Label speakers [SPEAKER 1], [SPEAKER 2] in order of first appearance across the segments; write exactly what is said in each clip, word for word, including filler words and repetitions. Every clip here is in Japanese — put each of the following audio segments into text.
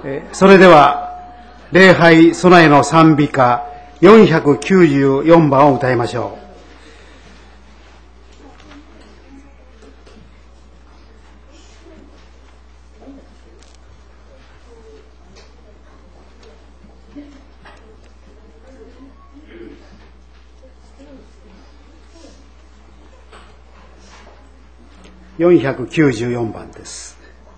[SPEAKER 1] それでは礼拝備えの賛美歌よんひゃくきゅうじゅうよんばんを歌いましょう。よんひゃくきゅうじゅうよんばんです。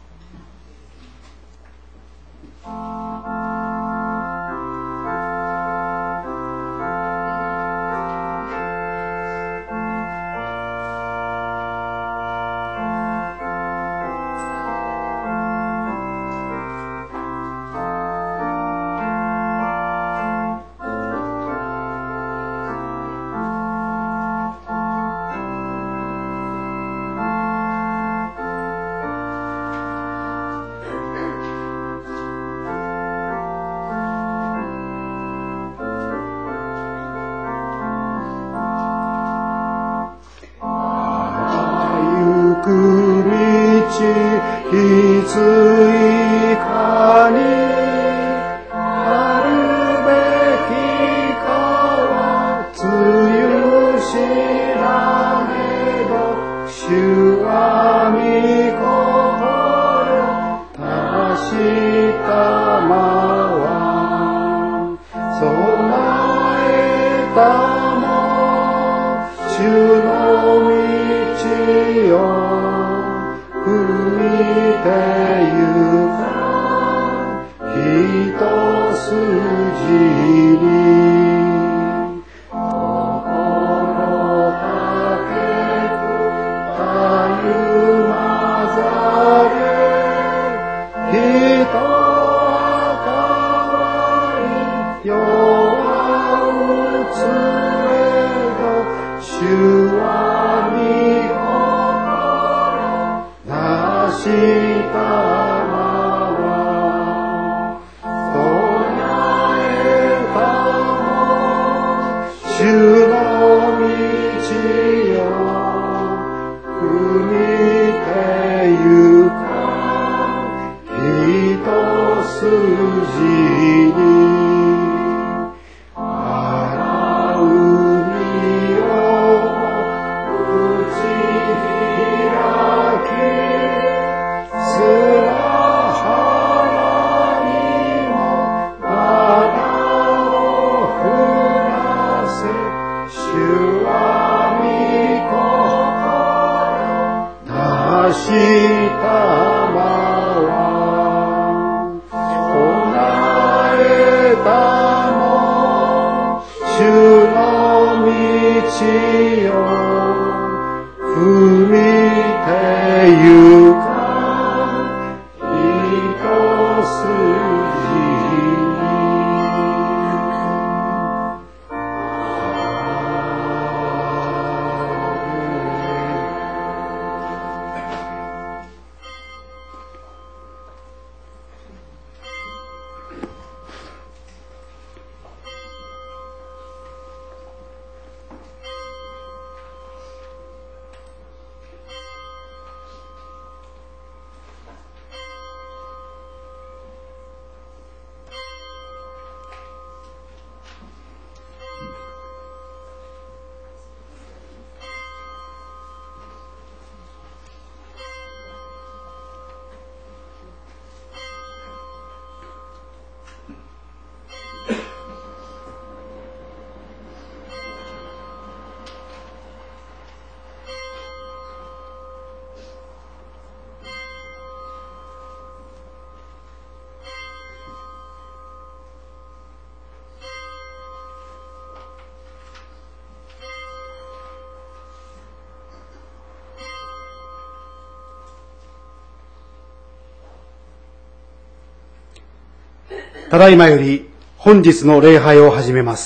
[SPEAKER 1] ただいまより本日の礼拝を始めます。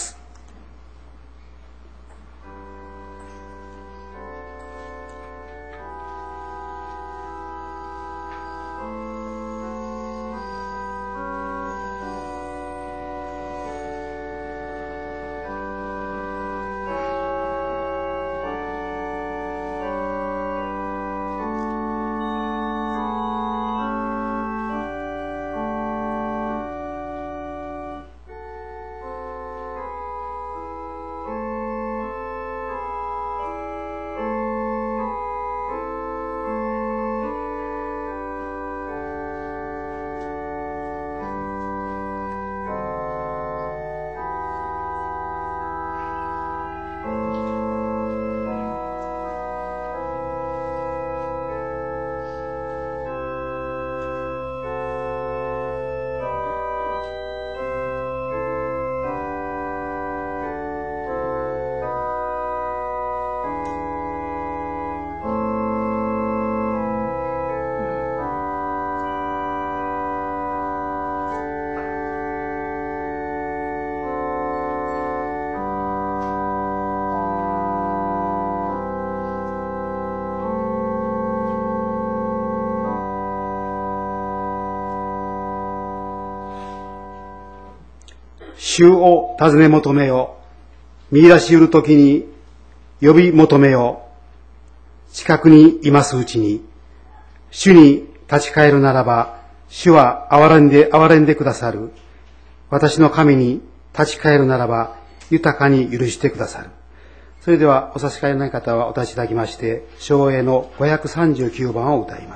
[SPEAKER 1] 主を尋ね求めよ。見出し得るときに呼び求めよ。近くにいますうちに。主に立ち返るならば、主は憐れんで、憐れんでくださる。私の神に立ち返るならば、豊かに許してくださる。それでは、お差し支えない方はお立ちいただきまして、唱詠のごひゃくさんじゅうきゅうばんを歌います。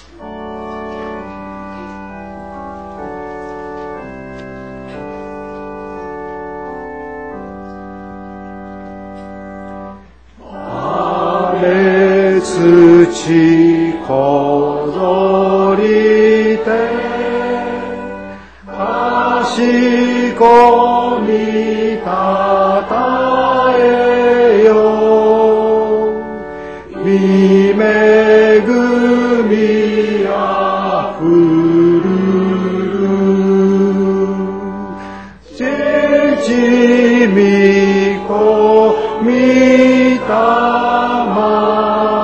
[SPEAKER 1] 土こぞりて賢みたたえよ見恵みあふる父み子みたま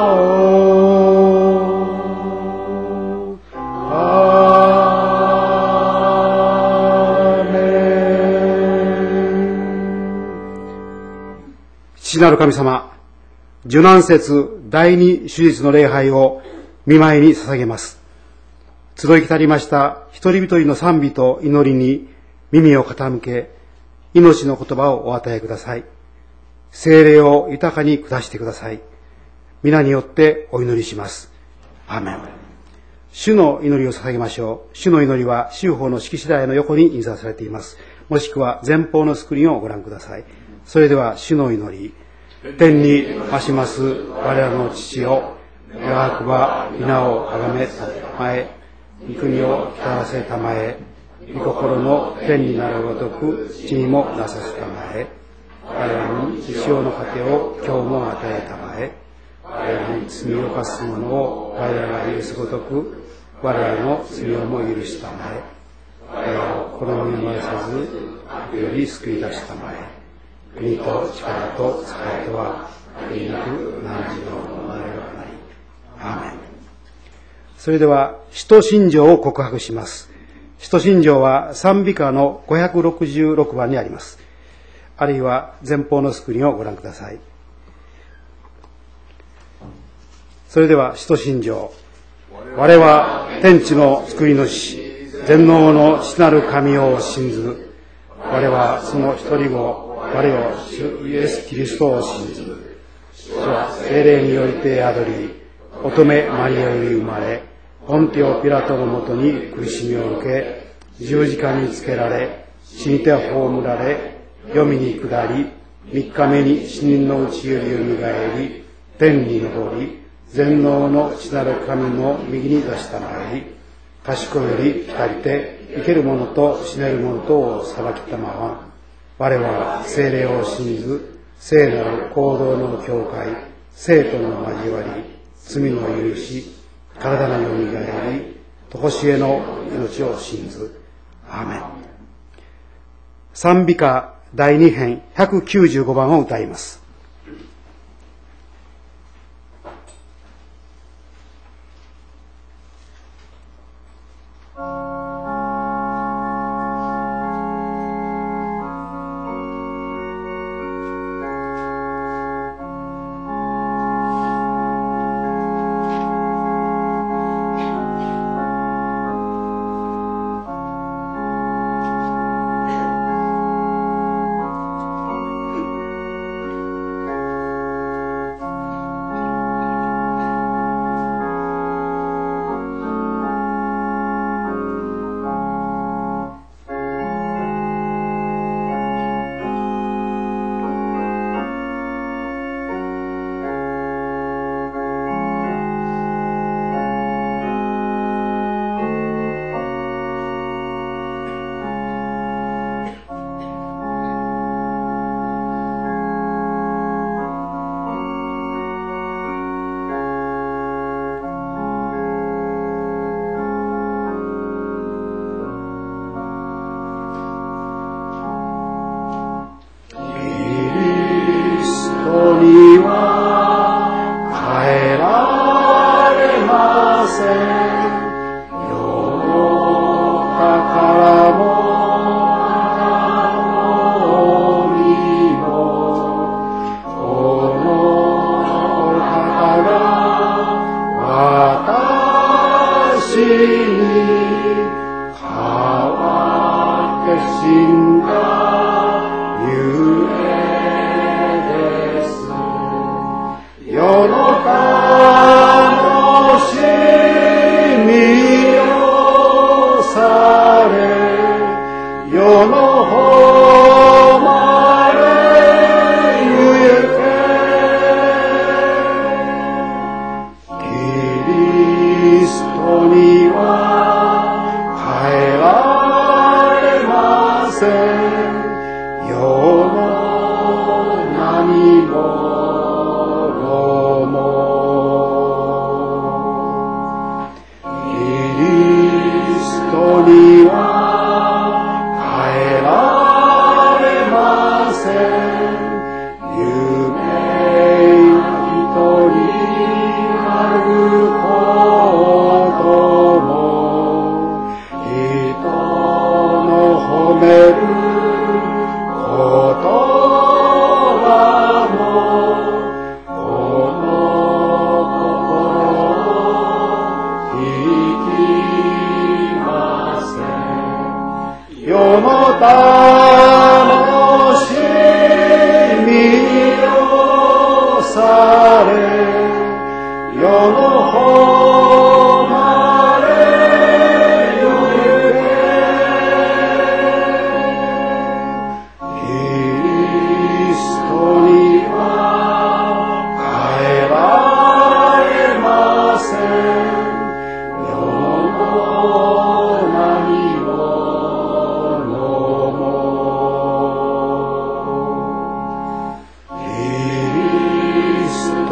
[SPEAKER 1] 父なる神様、受難節第二手術の礼拝を御前に捧げます。集い来たりました一人一人の賛美と祈りに耳を傾け、命の言葉をお与えください。聖霊を豊かに下してください。皆によってお祈りします。アーメン。主の祈りを捧げましょう。主の祈りは修法の式次第の横に印刷されています。もしくは前方のスクリーンをご覧ください。それでは主の祈り。天に増します我らの父よ、願わくば皆をあがめたまえ、御国を来たらせたまえ、御心の天になるごとく地にもなさせたまえ、我らに日常の糧を今日も与えたまえ、我らに罪を犯す者を我らが許すごとく我らの罪をも許したまえ、我らをこの身にさず悪より救い出したまえ、国と力と栄とは永なく何時のものではない。アーメン。それでは使徒信条を告白します。使徒信条は賛美歌のごひゃくろくじゅうろくばんにあります。あるいは前方のスクリーンをご覧ください。それでは使徒信条。我は天地の作り主、全能の父なる神を信ず。我はその一人子、我を主イエス・キリストを信ず。主は聖霊によりて宿り、乙女マリアより生まれ、ポンティオ・ピラトのもとに苦しみを受け、十字架につけられ、死にて葬られ、黄泉に下り、三日目に死人のうちよりよみがえり、天に昇り、全能の父なる神の右に出したまえり、賢より来りて、生ける者と死ねる者とを裁きたまま、我は聖霊を信ず、聖なる行動の教会、聖徒の交わり、罪の許し、体のよみがえり、とこしえの命を信ず。アーメン。賛美歌だいに編ひゃくきゅうじゅうごばんを歌います。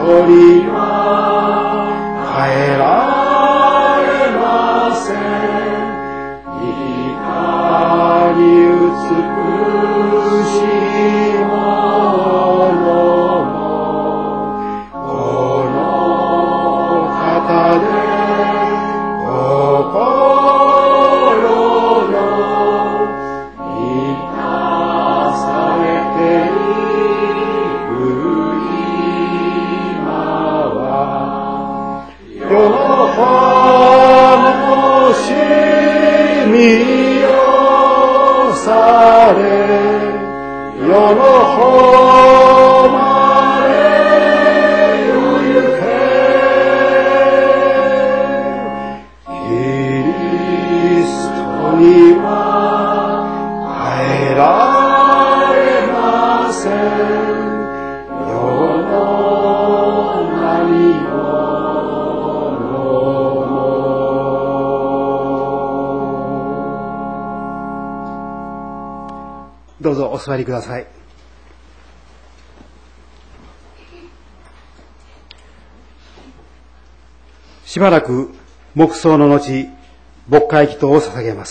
[SPEAKER 1] 人は帰られません。いかに美しいものもこの方で心の満たされている今は世の楽しみよされ世の方まで行けキリストには帰られません。世の何もどうぞお座りください。しばらく黙想の後、牧会祈祷を捧げます。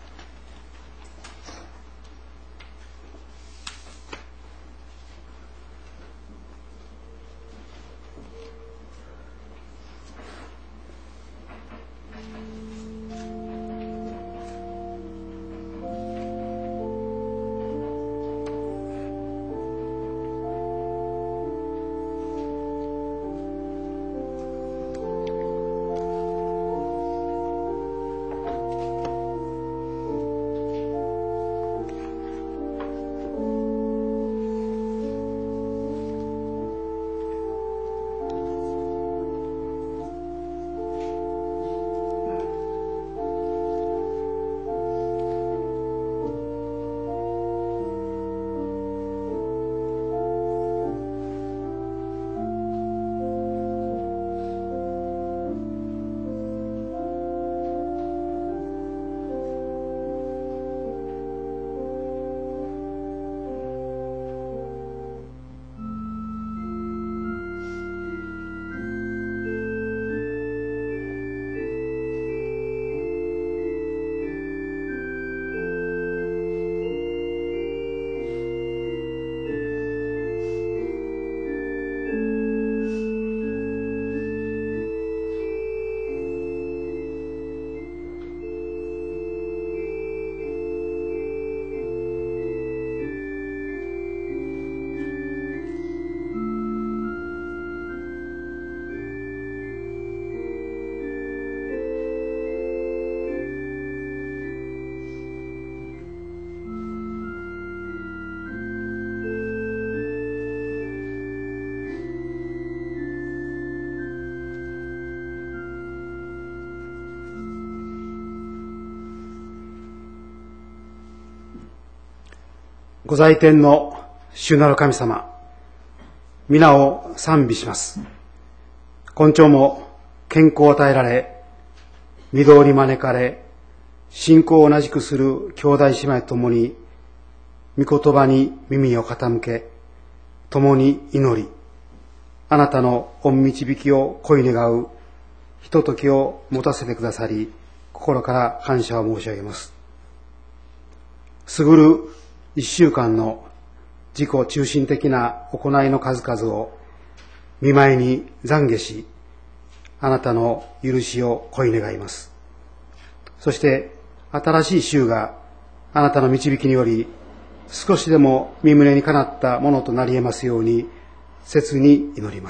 [SPEAKER 1] ご在天の主なる神様、皆を賛美します。今朝も健康を与えられ、御堂に招かれ、信仰を同じくする兄弟姉妹と共に、御言葉に耳を傾け、共に祈り、あなたの御導きを恋願うひとときを持たせてくださり、心から感謝を申し上げます。すぐる一週間の自己中心的な行いの数々を見舞いに懺悔し、あなたの許しを恋願います。そして新しい週があなたの導きにより少しでも身胸にかなったものとなり得ますように切に祈ります。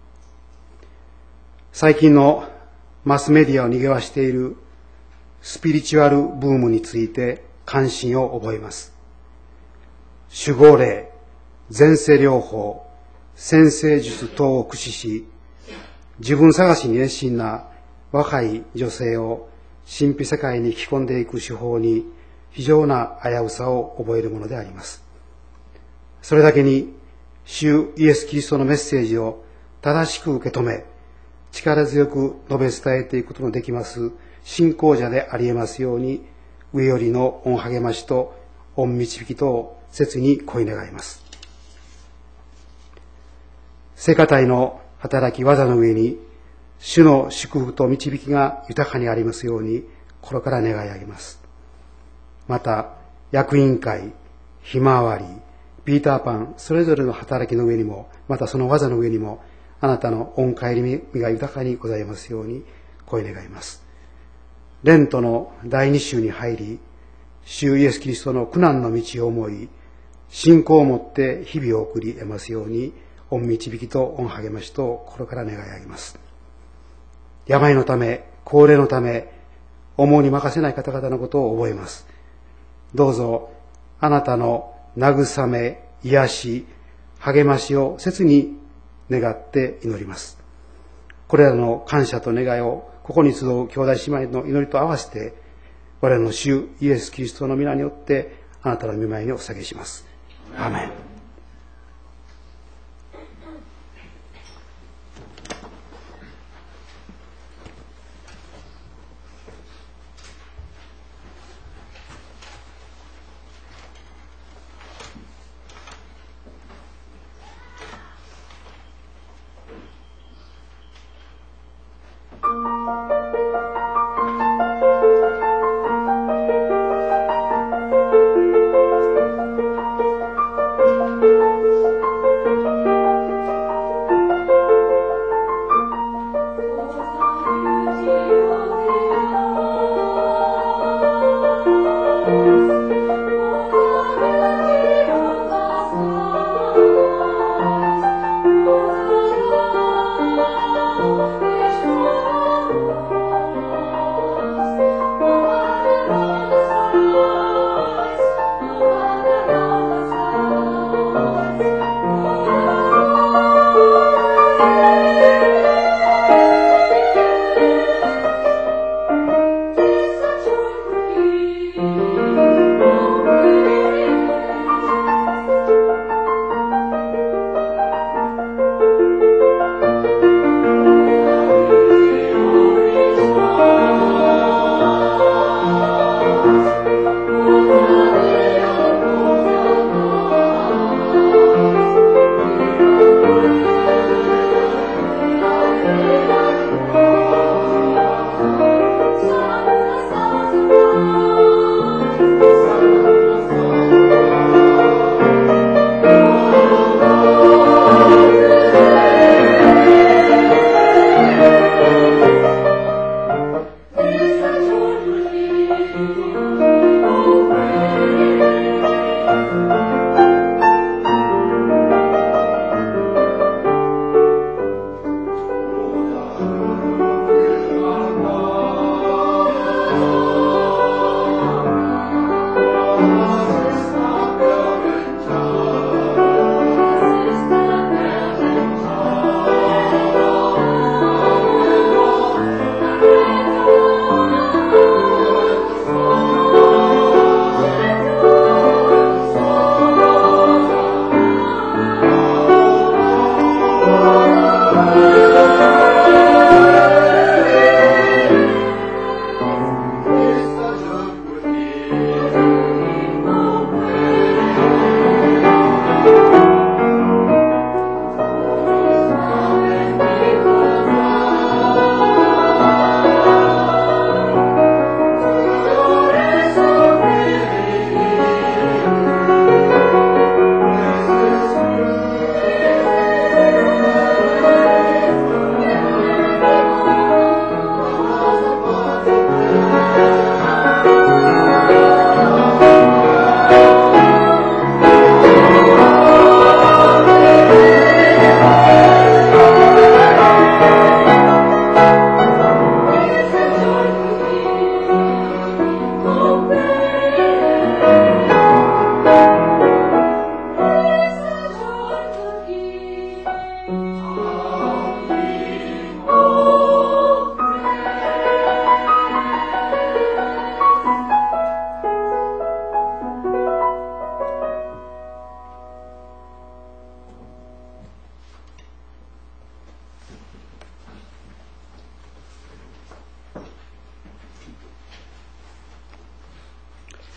[SPEAKER 1] 最近のマスメディアを賑わしているスピリチュアルブームについて関心を覚えます。守護霊、前世療法、占星術等を駆使し、自分探しに熱心な若い女性を神秘世界に引き込んでいく手法に非常な危うさを覚えるものであります。それだけに主イエス・キリストのメッセージを正しく受け止め、力強く述べ伝えていくことのできます信仰者であり得ますように、上よりの御励ましと御導きとを切に恋願います。 聖歌隊の働き技の上に、主の祝福と導きが豊かにありますように、心から願い上げます。また、役員会、ひまわり、ピーターパン、それぞれの働きの上にも、またその技の上にも、あなたの御帰りみが豊かにございますように、声願います。レントの第二週に入り、主イエスキリストの苦難の道を思い、信仰を持って日々を送り得ますように、御導きと御励ましと心から願い上げます。病のため、高齢のため、思うに任せない方々のことを覚えます。どうぞ、あなたの慰め、癒し、励ましを切に願って祈ります。これらの感謝と願いを、ここに集う兄弟姉妹の祈りと合わせて、我らの主イエスキリストの皆によって、あなたの御前にお捧げします。アーメン。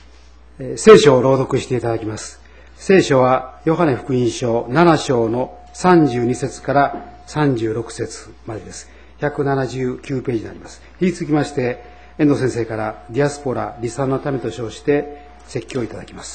[SPEAKER 1] 聖書を朗読していただきます。聖書はヨハネ福音書なな章のさんじゅうに節からさんじゅうろく節までです。ひゃくななじゅうきゅうページになります。引き続きまして、遠藤先生からディアスポラ、離散のためと称して説教をいただきます。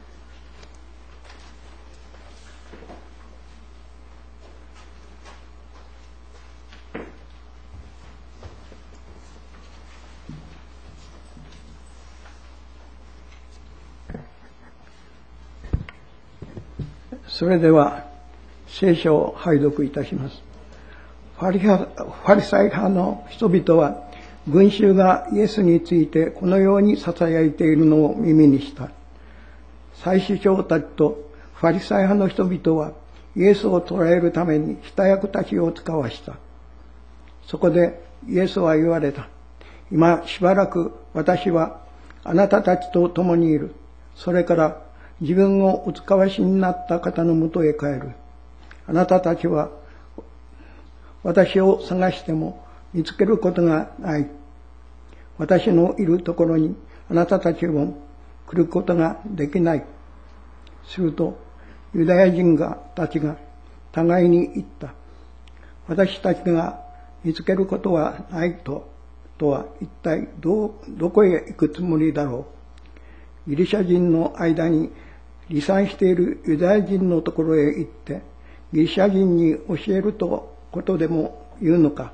[SPEAKER 2] それでは聖書を拝読いたします。ファリハ、ファリサイ派の人々は群衆がイエスについてこのように囁いているのを耳にした。祭司長たちとファリサイ派の人々はイエスを捕らえるために下役たちを使わした。そこでイエスは言われた。今しばらく私はあなたたちと共にいる。それから自分をお使わしになった方のもとへ帰る。あなたたちは私を探しても見つけることがない。私のいるところにあなたたちも来ることができない。するとユダヤ人がたちが互いに言った。私たちが見つけることはないと、とは一体ど、どこへ行くつもりだろう。ギリシャ人の間に離散しているユダヤ人のところへ行ってギリシャ人に教えるとことでも言うのか。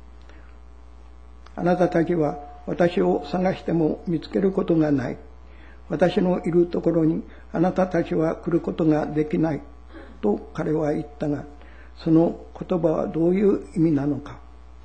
[SPEAKER 2] あなたたちは私を探しても見つけることがない。私のいるところにあなたたちは来ることができないと彼は言ったが、その言葉はどういう意味なのか。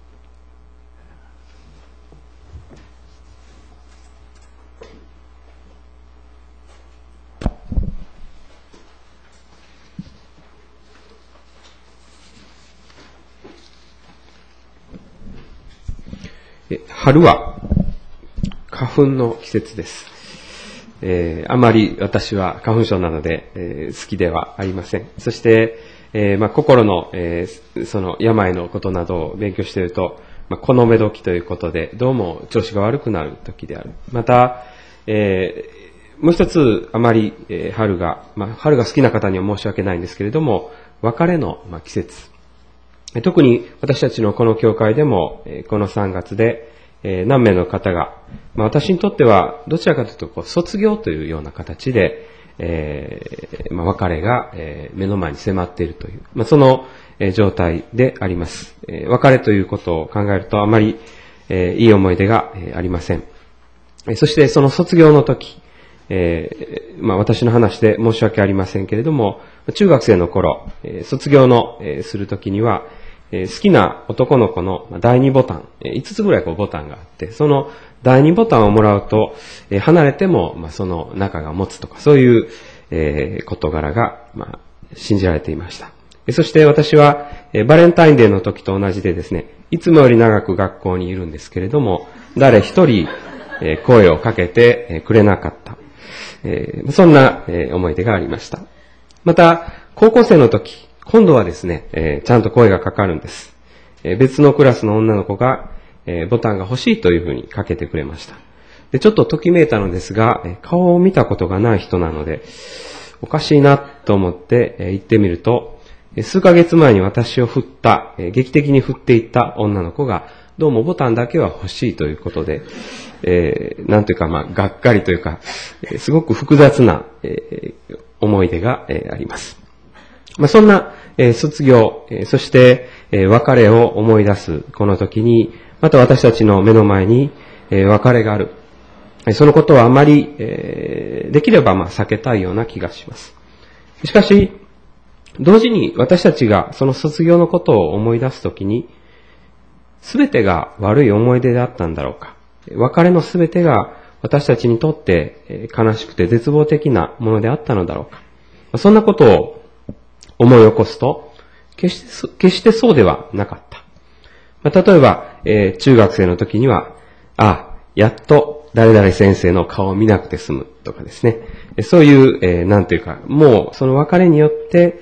[SPEAKER 3] 春は花粉の季節です。えー、あまり私は花粉症なので、えー、好きではありません。そして、えーまあ、心の、えー、その病のことなどを勉強していると、まあ、このめ時ということでどうも調子が悪くなる時である。また、えー、もう一つあまり、えー、春が、まあ、春が好きな方には申し訳ないんですけれども、別れの、まあ、季節。特に私たちのこの教会でも、このさんがつで何名の方が、まあ、私にとってはどちらかというとこう卒業というような形で、えーまあ、別れが目の前に迫っているという、まあ、その状態であります。別れということを考えるとあまりいい思い出がありません。そしてその卒業の時、えーまあ、私の話で申し訳ありませんけれども、中学生の頃、卒業のする時には好きな男の子のだいにボタン、いつつぐらいこうボタンがあって、そのだいにボタンをもらうと、離れてもその仲が持つとか、そういう事柄が信じられていました。そして私はバレンタインデーの時と同じでですね、いつもより長く学校にいるんですけれども、誰一人声をかけてくれなかった。そんな思い出がありました。また、高校生の時、今度はですね、えー、ちゃんと声がかかるんです。えー、別のクラスの女の子が、えー、ボタンが欲しいというふうにかけてくれました。で、ちょっとときめいたのですが、えー、顔を見たことがない人なので、おかしいなと思って、えー、行ってみると、えー、数ヶ月前に私を振った、えー、劇的に振っていった女の子が、どうもボタンだけは欲しいということで、えー、なんというか、まあ、がっかりというか、えー、すごく複雑な、えー、思い出が、えー、あります。まあ、そんな、えー、卒業、えー、そして、えー、別れを思い出すこの時に、また私たちの目の前に、えー、別れがある。そのことはあまり、えー、できればまあ避けたいような気がします。しかし、同時に私たちがその卒業のことを思い出すときに、すべてが悪い思い出であったんだろうか。別れのすべてが私たちにとって悲しくて絶望的なものであったのだろうか。そんなことを思い起こすと、決して、決してそうではなかった。まあ、例えば、えー、中学生の時には、あ、やっと誰々先生の顔を見なくて済むとかですね。そういう、えー、なんというか、もうその別れによって、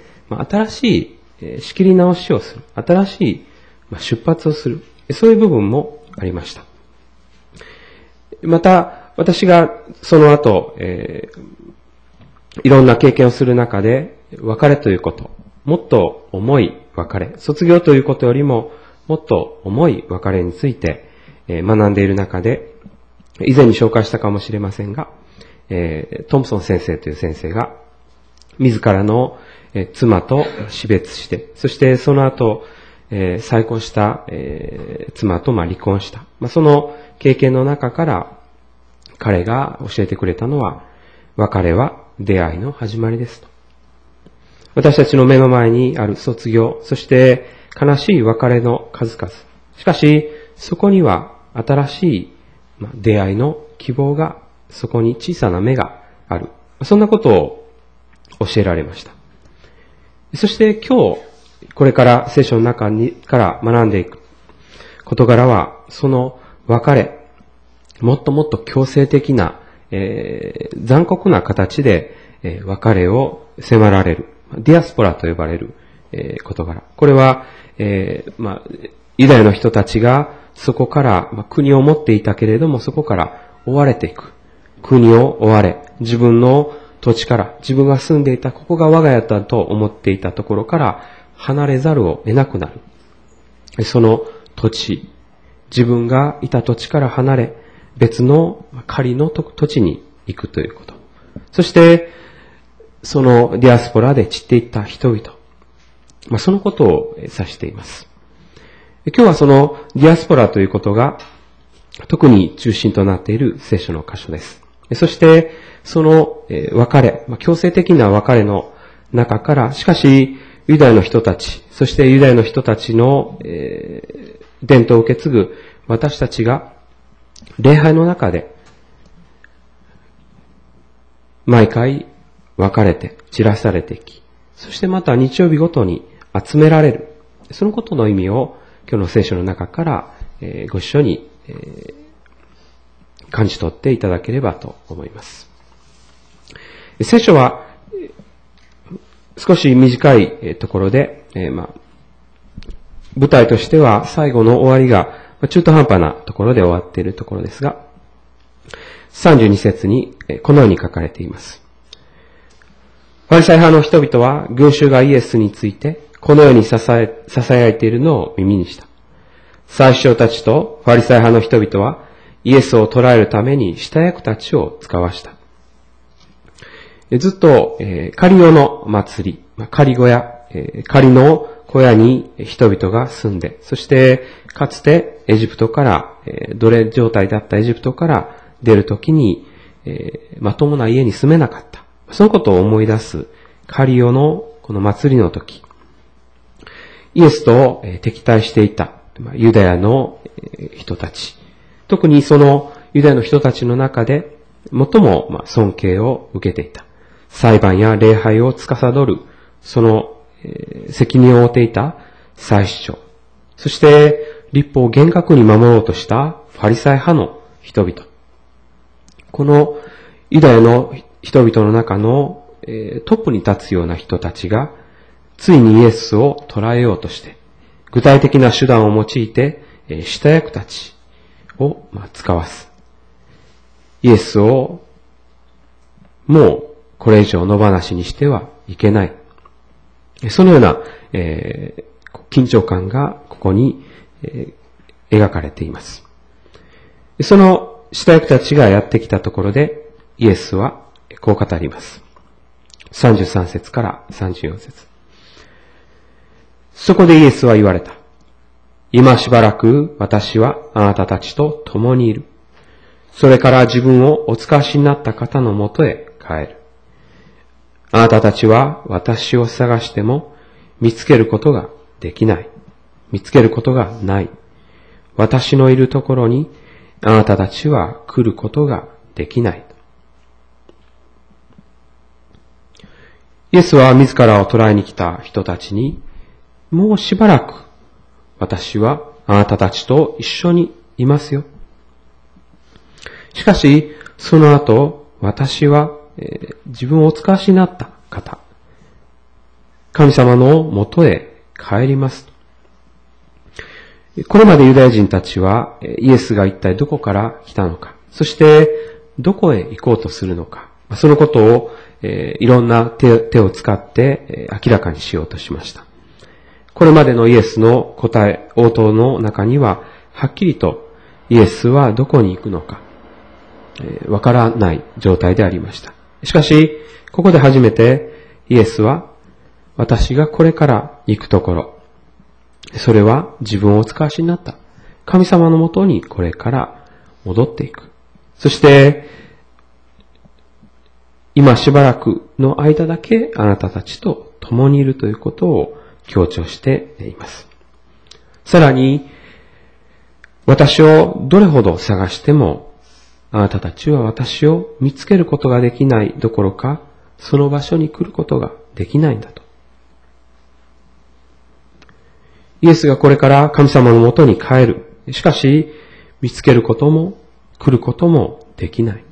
[SPEAKER 3] まあ、新しい、えー、仕切り直しをする。新しい、まあ、出発をする。そういう部分もありました。また、私がその後、えー、いろんな経験をする中で、別れということ、 もっと重い別れ、卒業ということよりももっと重い別れについて学んでいる中で、以前に紹介したかもしれませんが、えー、トムソン先生という先生が自らの妻と死別して、そしてその後、えー、再婚した、えー、妻とまあ離婚した、まあ、その経験の中から彼が教えてくれたのは、別れは出会いの始まりですと。私たちの目の前にある卒業、そして悲しい別れの数々。しかし、そこには新しい出会いの希望が、そこに小さな芽がある。そんなことを教えられました。そして今日、これから聖書の中にから学んでいく事柄は、その別れ、もっともっと強制的な、えー、残酷な形で、えー、別れを迫られる。ディアスポラと呼ばれる、えー、事柄。これは、えー、まあ、ユダヤの人たちがそこから、まあ、国を持っていたけれども、そこから追われていく。国を追われ、自分の土地から、自分が住んでいた、ここが我が家だと思っていたところから離れざるを得なくなる。その土地、自分がいた土地から離れ、別の仮の土地に行くということ。そして、そのディアスポラで散っていった人々、まあ、そのことを指しています。今日はそのディアスポラということが特に中心となっている聖書の箇所です。そしてその別れ、強制的な別れの中から、しかしユダヤの人たち、そしてユダヤの人たちの伝統を受け継ぐ私たちが礼拝の中で毎回分かれて散らされていき、そしてまた日曜日ごとに集められる、そのことの意味を今日の聖書の中からご一緒に感じ取っていただければと思います。聖書は少し短いところで、まあ、舞台としては最後の終わりが中途半端なところで終わっているところですが、さんじゅうに節にこのように書かれています。ファリサイ派の人々は群衆がイエスについてこのように囁いているのを耳にした。祭司長たちとファリサイ派の人々はイエスを捕らえるために下役たちを使わした。ずっと、えー、仮用の祭り、仮小屋、えー、仮の小屋に人々が住んで、そしてかつてエジプトから、えー、奴隷状態だったエジプトから出るときに、えー、まともな家に住めなかった。そのことを思い出す仮用のこの祭りの時、イエスと敵対していたユダヤの人たち、特にそのユダヤの人たちの中で最も尊敬を受けていた、裁判や礼拝を司るその責任を負っていた祭司長、そして律法を厳格に守ろうとしたファリサイ派の人々、このユダヤの人々の中の、えー、トップに立つような人たちがついにイエスを捕らえようとして具体的な手段を用いて、えー、下役たちを、まあ、使わす。イエスをもうこれ以上野放しにしてはいけない。そのような、えー、緊張感がここに、えー、描かれています。その下役たちがやってきたところでイエスはこう語ります。さんじゅうさん節からさんじゅうよん節。そこでイエスは言われた。今しばらく私はあなたたちと共にいる。それから自分をお使わしになった方のもとへ帰る。あなたたちは私を探しても見つけることができない。見つけることがない。私のいるところにあなたたちは来ることができない。イエスは自らを捕らえに来た人たちに、もうしばらく私はあなたたちと一緒にいますよ。しかし、その後、私は、えー、自分をお使わしになった方、神様のもとへ帰ります。これまでユダヤ人たちは、イエスが一体どこから来たのか、そしてどこへ行こうとするのか、そのことをえー、いろんな手、手を使って、えー、明らかにしようとしました。これまでのイエスの答え、応答の中には、はっきりとイエスはどこに行くのか、えー、わからない状態でありました。しかし、ここで初めてイエスは、私がこれから行くところ、それは自分をお使わしになった神様のもとにこれから戻っていく。そして、今しばらくの間だけあなたたちと共にいるということを強調しています。さらに、私をどれほど探しても、あなたたちは私を見つけることができないどころか、その場所に来ることができないんだと。イエスがこれから神様のもとに帰る。しかし、見つけることも、来ることもできない。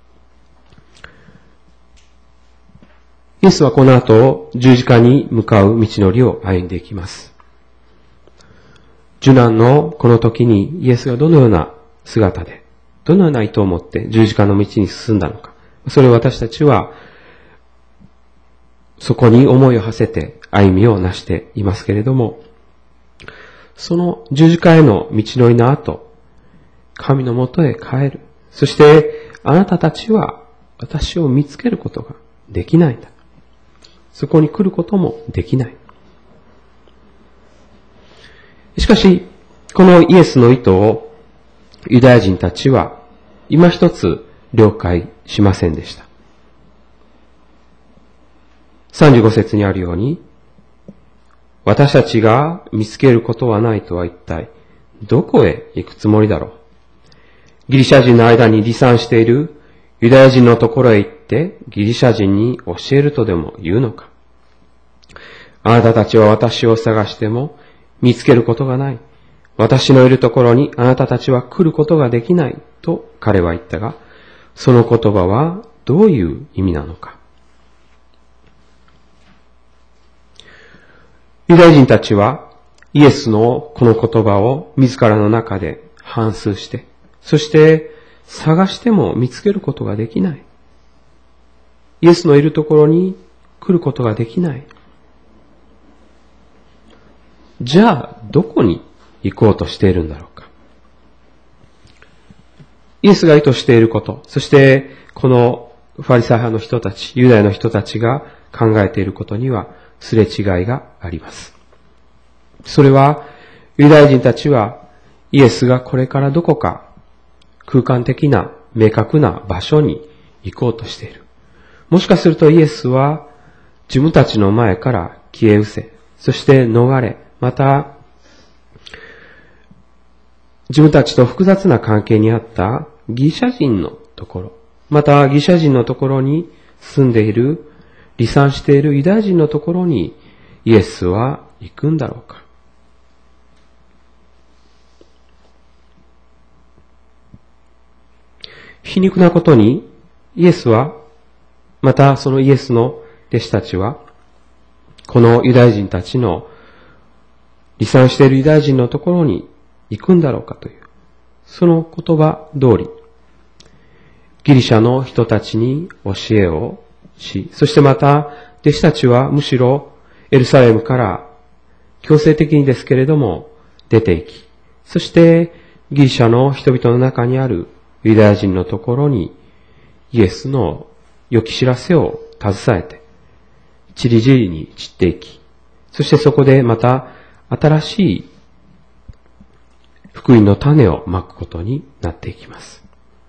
[SPEAKER 3] イエスはこの後、十字架に向かう道のりを歩んでいきます。受難のこの時にイエスがどのような姿で、どのような意図を持って十字架の道に進んだのか。それを私たちは、そこに思いを馳せて歩みをなしていますけれども、その十字架への道のりの後、神のもとへ帰る。そして、あなたたちは私を見つけることができないんだ。そこに来ることもできない。しかし、このイエスの意図をユダヤ人たちは今一つ了解しませんでした。さんじゅうご節にあるように、私たちが見つけることはないとは一体どこへ行くつもりだろう。ギリシャ人の間に離散しているユダヤ人のところへ行ってギリシャ人に教えるとでも言うのか。あなたたちは私を探しても見つけることがない。私のいるところにあなたたちは来ることができないと彼は言ったが、その言葉はどういう意味なのか。ユダヤ人たちはイエスのこの言葉を自らの中で反芻して、そして探しても見つけることができない。イエスのいるところに来ることができない。じゃあどこに行こうとしているんだろうか。イエスが意図していること、そしてこのファリサイ派の人たち、ユダヤの人たちが考えていることにはすれ違いがあります。それは、ユダヤ人たちはイエスがこれからどこか空間的な明確な場所に行こうとしている。もしかするとイエスは自分たちの前から消え失せ、そして逃れ、また自分たちと複雑な関係にあったギリシャ人のところ、またギリシャ人のところに住んでいる離散しているユダヤ人のところにイエスは行くんだろうか。皮肉なことにイエスは、またそのイエスの弟子たちは、このユダヤ人たちの離散しているユダヤ人のところに行くんだろうかという、その言葉通り、ギリシャの人たちに教えをし、そしてまた弟子たちはむしろエルサレムから強制的にですけれども出て行き、そしてギリシャの人々の中にあるユダヤ人のところにイエスの良き知らせを携えて、ちりぢりに散っていき、そしてそこでまた新しい福音の種をまくことになっていきます。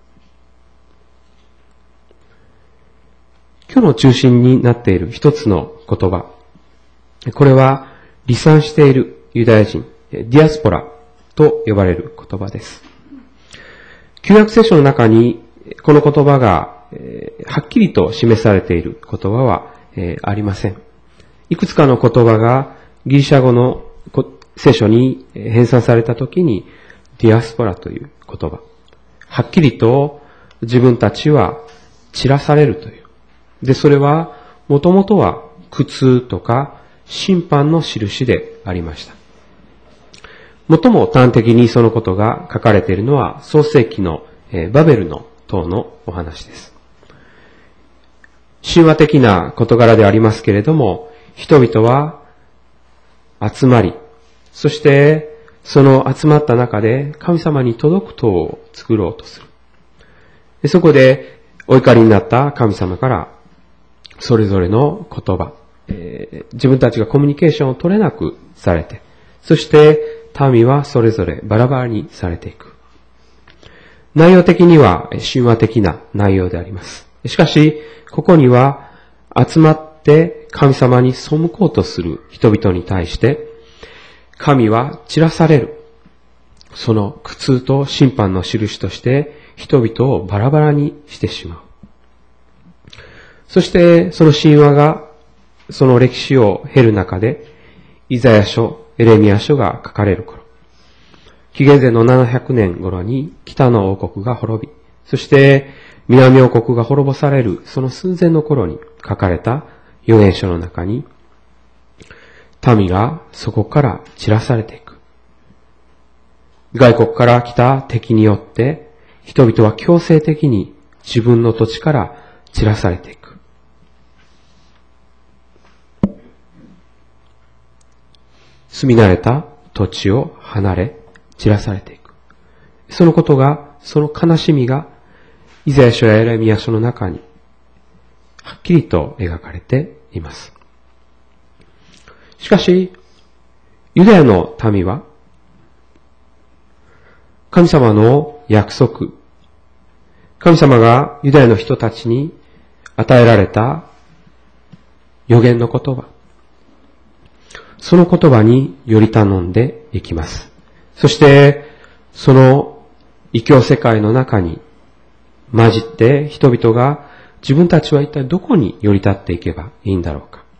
[SPEAKER 3] 今日の中心になっている一つの言葉。これは離散しているユダヤ人、ディアスポラと呼ばれる言葉です。旧約聖書の中にこの言葉がはっきりと示されている言葉はありません。いくつかの言葉がギリシャ語の聖書に編纂されたときにディアスポラという言葉。はっきりと自分たちは散らされるという。で、それはもともとは苦痛とか審判の印でありました。最も端的にそのことが書かれているのは創世記のバベルの塔のお話です。 神話的な事柄でありますけれども、人々は集まり、そしてその集まった中で神様に届く塔を作ろうとする。でそこでお怒りになった神様からそれぞれの言葉、えー、自分たちがコミュニケーションを取れなくされて、そして民はそれぞれバラバラにされていく。内容的には神話的な内容であります。しかし、ここには集まって神様に背こうとする人々に対して、神は散らされる。その苦痛と審判の印として人々をバラバラにしてしまう。そしてその神話がその歴史を経る中で、イザヤ書、エレミヤ書が書かれる頃、紀元前のななひゃくねん頃に北の王国が滅び、そして南王国が滅ぼされるその寸前の頃に書かれた預言書の中に、民がそこから散らされていく。外国から来た敵によって人々は強制的に自分の土地から散らされていく。住み慣れた土地を離れ散らされていく。そのことが、その悲しみがイザヤ書やエレミヤ書の中にはっきりと描かれています。しかし、ユダヤの民は神様の約束、神様がユダヤの人たちに与えられた預言の言葉、その言葉により頼んでいきます。そして、その異教世界の中に混じって人々が自分たちは一体どこに寄り立っていけばいいんだろうか。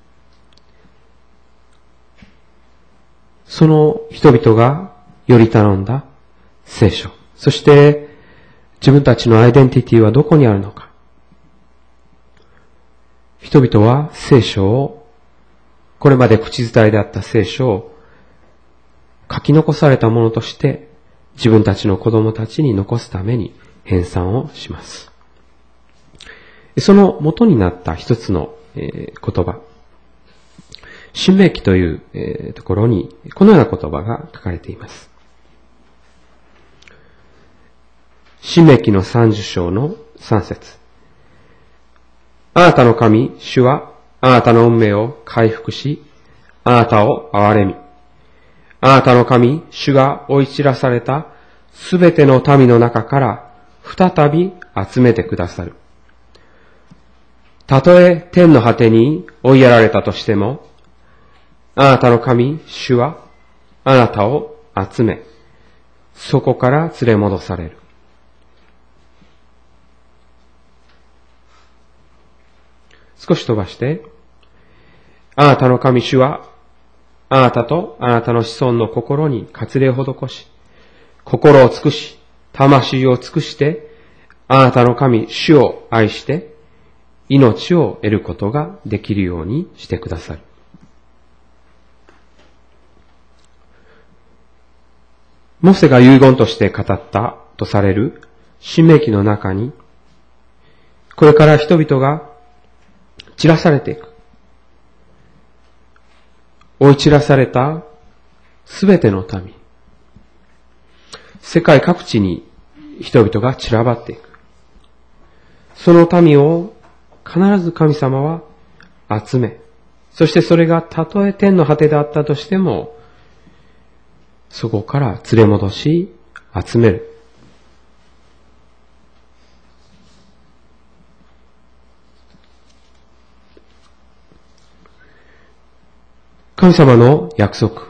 [SPEAKER 3] その人々がより頼んだ聖書、そして自分たちのアイデンティティはどこにあるのか。人々は聖書を、これまで口伝えであった聖書を書き残されたものとして自分たちの子供たちに残すために編纂をします。その元になった一つの、えー、言葉、申命記という、えー、ところにこのような言葉が書かれています。申命記のさんじゅう章のさん節。あなたの神、主はあなたの運命を回復し、あなたを憐れみ、あなたの神、主が追い散らされたすべての民の中から再び集めてくださる。たとえ天の果てに追いやられたとしても、あなたの神、主はあなたを集め、そこから連れ戻される。少し飛ばして、あなたの神主は、あなたとあなたの子孫の心に割礼を施し、心を尽くし、魂を尽くして、あなたの神主を愛して、命を得ることができるようにしてくださる。モーセが遺言として語ったとされる申命記の中に、これから人々が散らされていく。追い散らされたすべての民。世界各地に人々が散らばっていく。その民を必ず神様は集め、そしてそれがたとえ天の果てであったとしても、そこから連れ戻し集める。神様の約束。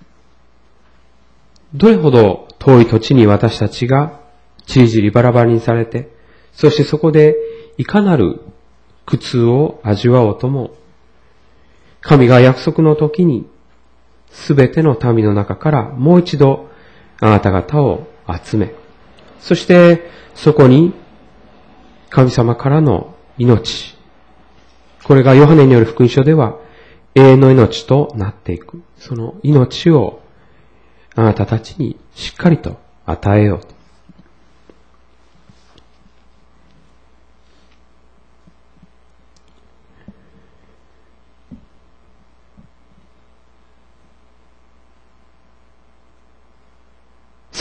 [SPEAKER 3] どれほど遠い土地に私たちがちりぢりバラバラにされて、そしてそこでいかなる苦痛を味わおうとも、神が約束の時にすべての民の中からもう一度あなた方を集め、そしてそこに神様からの命、これがヨハネによる福音書では永遠の命となっていく。その命をあなたたちにしっかりと与えようと。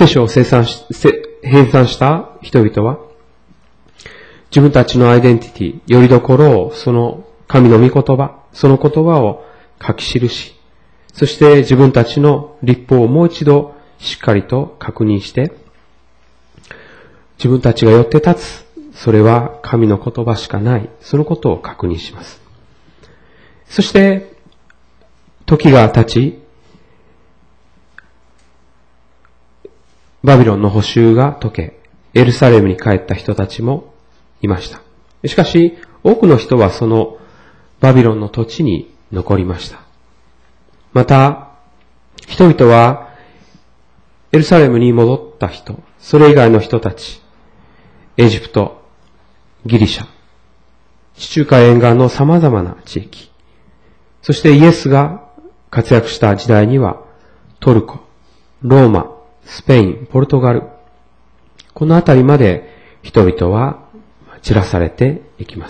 [SPEAKER 3] 聖書を生産し編纂した人々は、自分たちのアイデンティティ、よりどころを、その神の御言葉、その言葉を書き記し、そして自分たちの律法をもう一度しっかりと確認して、自分たちがよって立つ、それは神の言葉しかない、そのことを確認します。そして、時が経ち、バビロンの捕囚が解け、エルサレムに帰った人たちもいました。しかし、多くの人はそのバビロンの土地に残りました。また、人々はエルサレムに戻った人、それ以外の人たち、エジプト、ギリシャ、地中海沿岸の様々な地域、そしてイエスが活躍した時代には、トルコ、ローマ、スペイン、ポルトガル、このあたりまで人々は散らされていきます。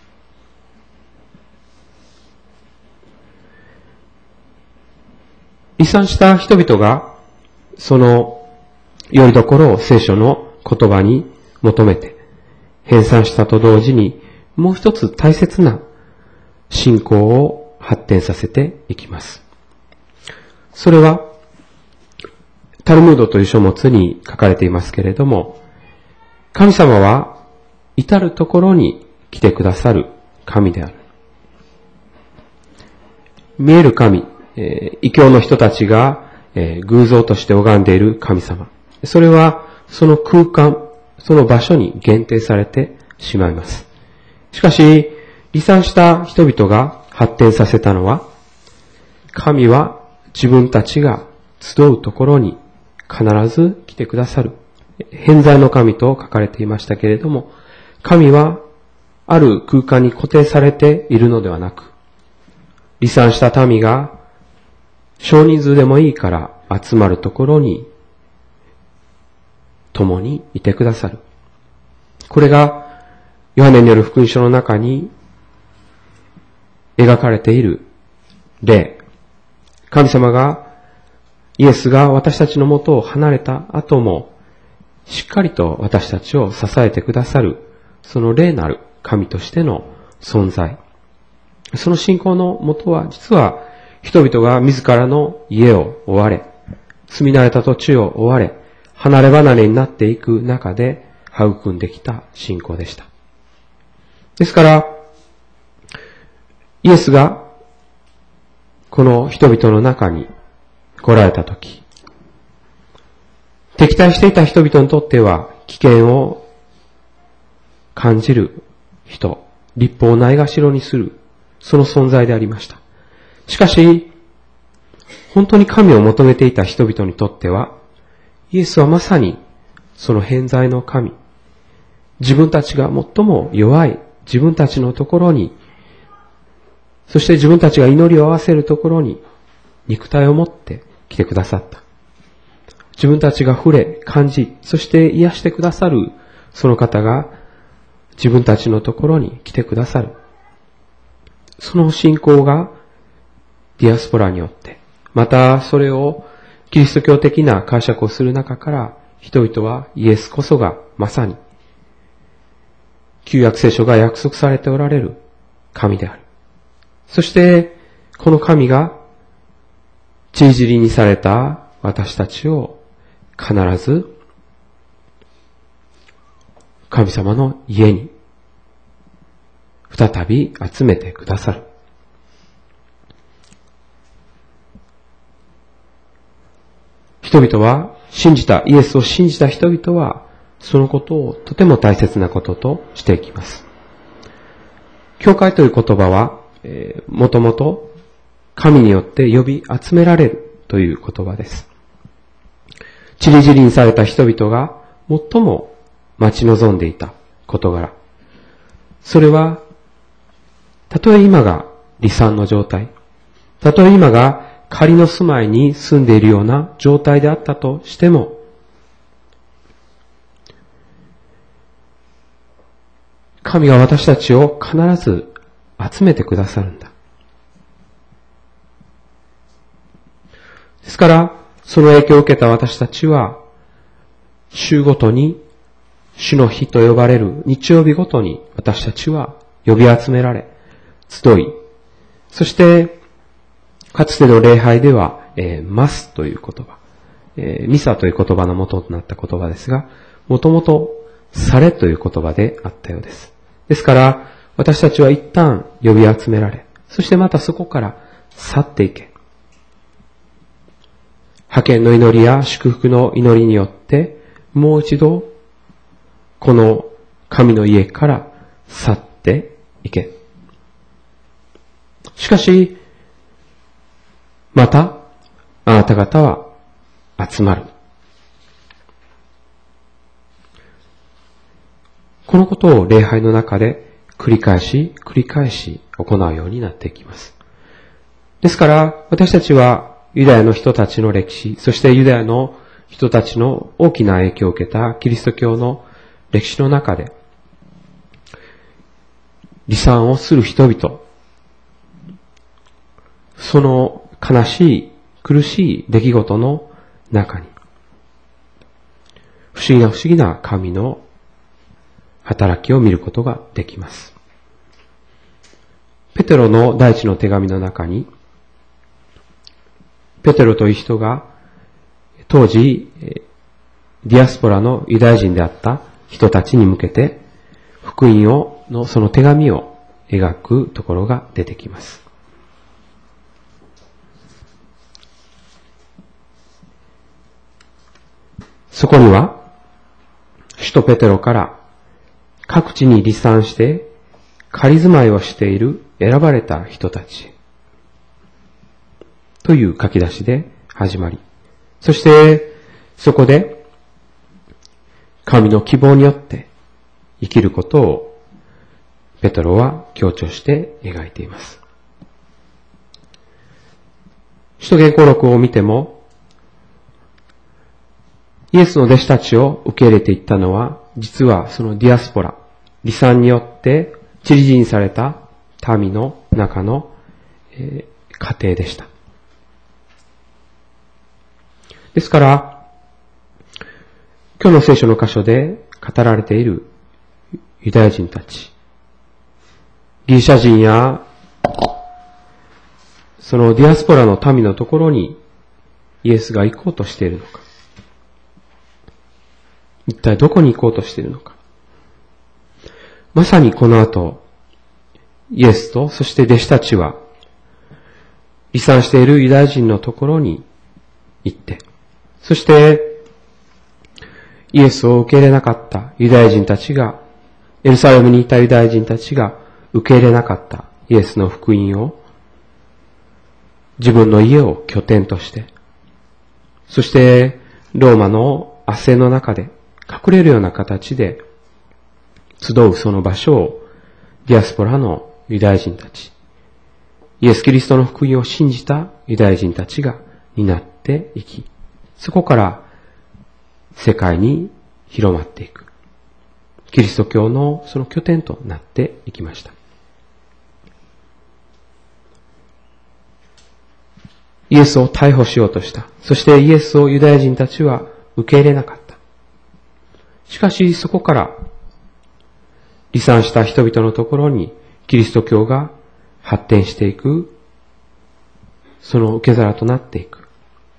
[SPEAKER 3] 離散した人々が、そのよりどころを聖書の言葉に求めて、編纂したと同時に、もう一つ大切な信仰を発展させていきます。それは、タルムードという書物に書かれていますけれども、神様は至るところに来てくださる神である。見える神、えー、異教の人たちが、えー、偶像として拝んでいる神様。それはその空間、その場所に限定されてしまいます。しかし、離散した人々が発展させたのは、神は自分たちが集うところに必ず来てくださる。偏在の神と書かれていましたけれども、神はある空間に固定されているのではなく、離散した民が少人数でもいいから集まるところに共にいてくださる。これがヨハネによる福音書の中に描かれている例。神様が、イエスが私たちの元を離れた後も、しっかりと私たちを支えてくださる、その霊なる神としての存在。その信仰の元は、実は人々が自らの家を追われ、住み慣れた土地を追われ、離れ離れになっていく中で育んできた信仰でした。ですから、イエスがこの人々の中に来られたとき、敵対していた人々にとっては危険を感じる人、律法をないがしろにする、その存在でありました。しかし、本当に神を求めていた人々にとっては、イエスはまさにその偏在の神、自分たちが最も弱い自分たちのところに、そして自分たちが祈りを合わせるところに肉体を持って来てくださった。自分たちが触れ、感じ、そして癒してくださるその方が自分たちのところに来てくださる。その信仰がディアスポラによって、またそれをキリスト教的な解釈をする中から人々はイエスこそがまさに旧約聖書が約束されておられる神である。そしてこの神が散り散りにされた私たちを必ず神様の家に再び集めてくださる。人々は信じた、イエスを信じた人々はそのことをとても大切なこととしていきます。教会という言葉は、えー、もともと神によって呼び集められるという言葉です。散り散りにされた人々が最も待ち望んでいた事柄。それは、たとえ今が離散の状態、たとえ今が仮の住まいに住んでいるような状態であったとしても、神が私たちを必ず集めてくださるんだ。ですから、その影響を受けた私たちは、 週ごとに、主の日と呼ばれる日曜日ごとに私たちは呼び集められ、集い、そして、かつての礼拝では、えー、マスという言葉、えー、ミサという言葉の元となった言葉ですが、もともとされという言葉であったようです。ですから、私たちは一旦呼び集められ、そしてまたそこから去っていけ。派遣の祈りや祝福の祈りによって、もう一度、この神の家から去っていけ。しかし、また、あなた方は集まる。このことを礼拝の中で繰り返し、繰り返し行うようになっていきます。ですから、私たちはユダヤの人たちの歴史、そしてユダヤの人たちの大きな影響を受けたキリスト教の歴史の中で、離散をする人々、その悲しい、苦しい出来事の中に、不思議な不思議な神の働きを見ることができます。ペテロの第一の手紙の中に、ペテロという人が当時ディアスポラのユダヤ人であった人たちに向けて福音をのその手紙を描くところが出てきます。そこには使徒ペテロから各地に離散して仮住まいをしている選ばれた人たちという書き出しで始まり、そしてそこで神の希望によって生きることをペテロは強調して描いています。使徒言行録を見ても、イエスの弟子たちを受け入れていったのは、実はそのディアスポラ、離散によって散り死にされた民の中の、えー、家庭でした。ですから、今日の聖書の箇所で語られているユダヤ人たち、ギリシャ人やそのディアスポラの民のところにイエスが行こうとしているのか、一体どこに行こうとしているのか。まさにこの後、イエスとそして弟子たちは離散しているユダヤ人のところに行って、そしてイエスを受け入れなかったユダヤ人たちが、エルサレムにいたユダヤ人たちが受け入れなかったイエスの福音を自分の家を拠点として、そしてローマの圧政の中で隠れるような形で集うその場所をディアスポラのユダヤ人たち、イエス・キリストの福音を信じたユダヤ人たちが担っていき、そこから世界に広まっていく。キリスト教のその拠点となっていきました。イエスを逮捕しようとした。そしてイエスをユダヤ人たちは受け入れなかった。しかしそこから離散した人々のところにキリスト教が発展していく、その受け皿となっていく。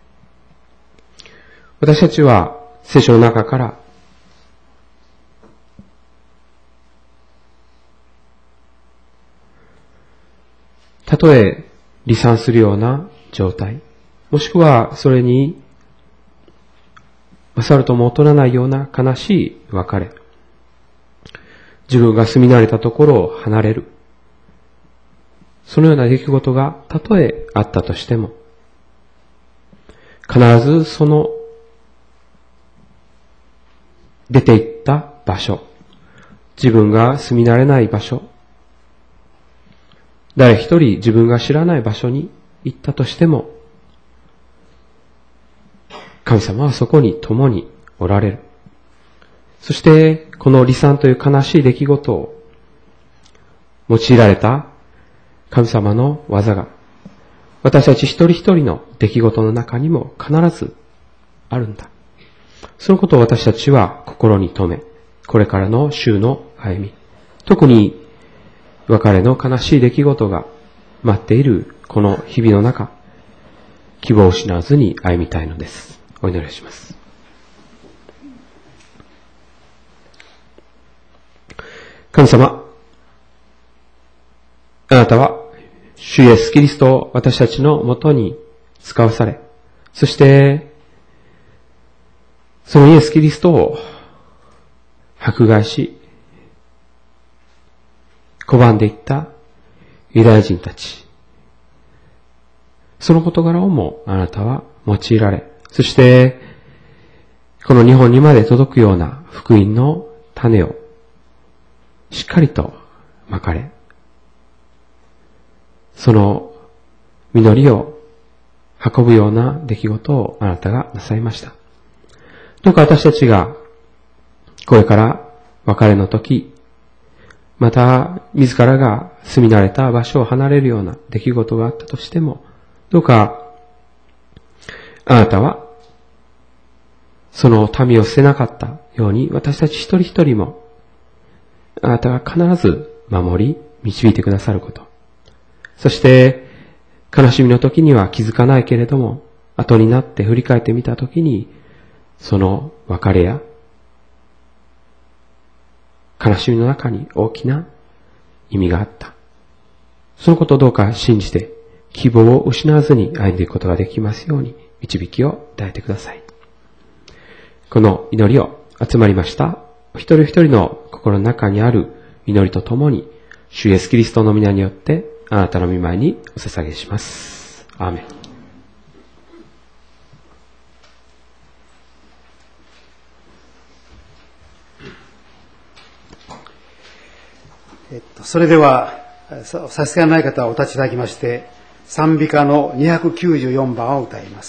[SPEAKER 3] 私たちは聖書の中からたとえ離散するような状態、もしくはそれに勝るとも劣らないような悲しい別れ、自分が住み慣れたところを離れる、そのような出来事がたとえあったとしても、必ずその出て行った場所、自分が住み慣れない場所、誰一人自分が知らない場所に行ったとしても、神様はそこに共におられる。そしてこの離散という悲しい出来事を用いられた神様の技が、私たち一人一人の出来事の中にも必ずあるんだ。 そのことを私たちは心に留め、これからの週の歩み、特に別れの悲しい出来事が待っているこの日々の中、希望を失わずに歩みたいのです。お祈りします。神様、あなたは主イエスキリストを私たちのもとに使わされ、そしてそのイエスキリストを迫害し、拒んでいったユダヤ人たち、その事柄をもあなたは用いられ、そしてこの日本にまで届くような福音の種をしっかりとまかれ、その実りを運ぶような出来事をあなたがなさいました。どうか私たちがこれから別れの時、また自らが住み慣れた場所を離れるような出来事があったとしても、どうかあなたはその民を捨てなかったように、私たち一人一人もあなたが必ず守り導いてくださること、そして悲しみの時には気づかないけれども、後になって振り返ってみた時にその別れや悲しみの中に大きな意味があった。そのことをどうか信じて希望を失わずに歩んでいくことができますように導きを与えてください。この祈りを集まりました一人一人の心の中にある祈りとともに、主イエスキリストの皆によってあなたの御前にお捧げします。アーメン。
[SPEAKER 1] えっと、それでは差し支えない方はお立ちいただきまして、賛美歌のにひゃくきゅうじゅうよんばんを歌います。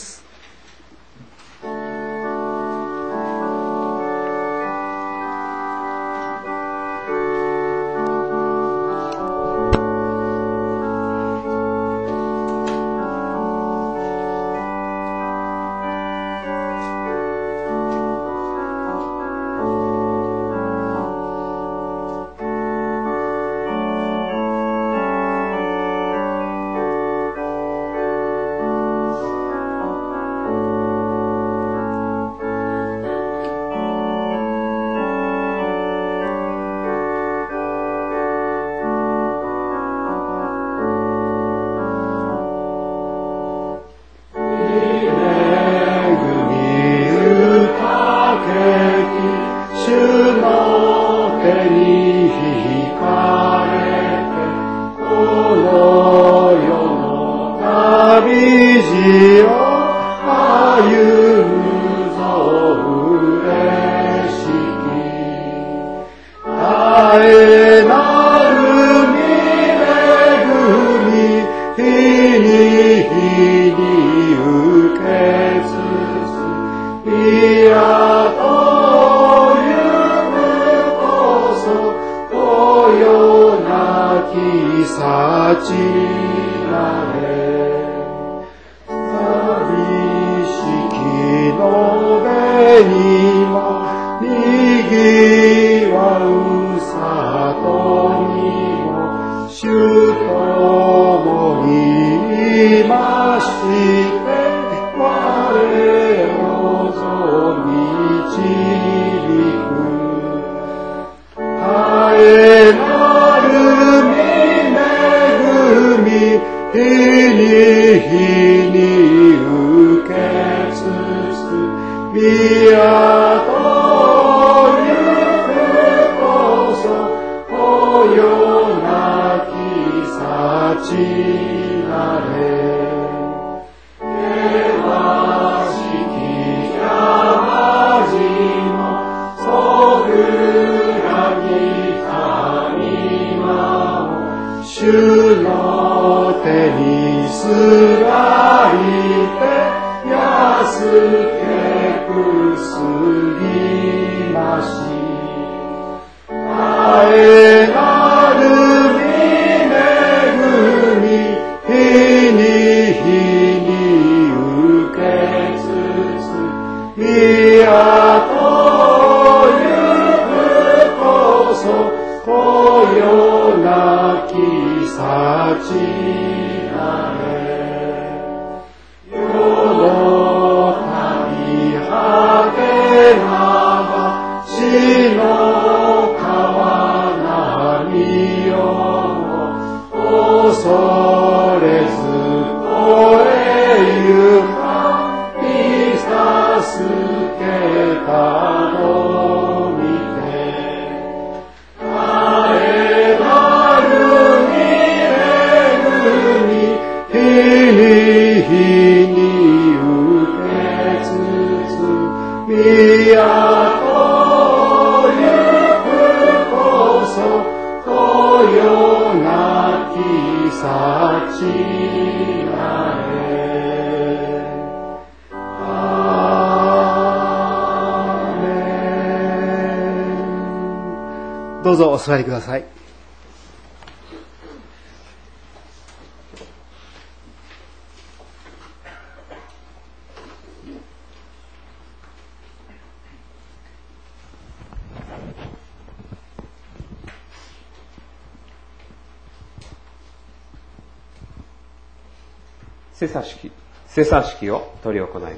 [SPEAKER 4] We are
[SPEAKER 1] けたの見てあれなるに恵み日に日に受けつつ都行くこそこよなき幸なれアーメン。どうぞお座りください。
[SPEAKER 3] 聖餐式、聖餐式を執り行います。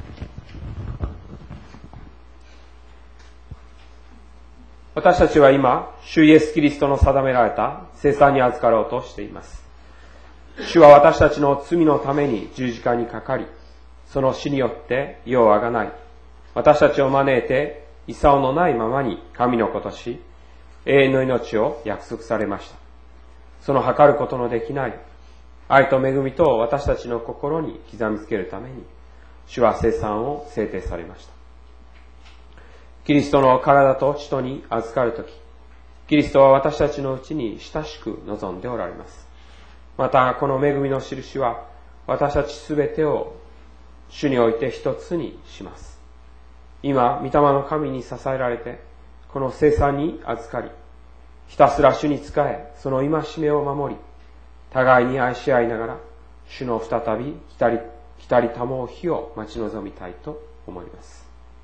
[SPEAKER 3] 私たちは今、主イエス・キリストの定められた聖餐に預かろうとしています。主は私たちの罪のために十字架にかかり、その死によって世をあがない、私たちを招いて、功のないままに神の子とし、永遠の命を約束されました。その計ることのできない愛と恵みと私たちの心に刻みつけるために、主は聖餐を制定されました。キリストの体と血とに預かるとき、キリストは私たちのうちに親しく望んでおられます。また、この恵みの印は、私たちすべてを主において一つにします。今、御霊の神に支えられて、この聖餐に預かり、ひたすら主に仕え、その戒めを守り、互いに愛し合いながら、主の再び浸り、浸りたもう日を待ち望みたいと思います。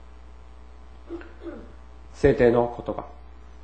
[SPEAKER 3] 聖典の言葉。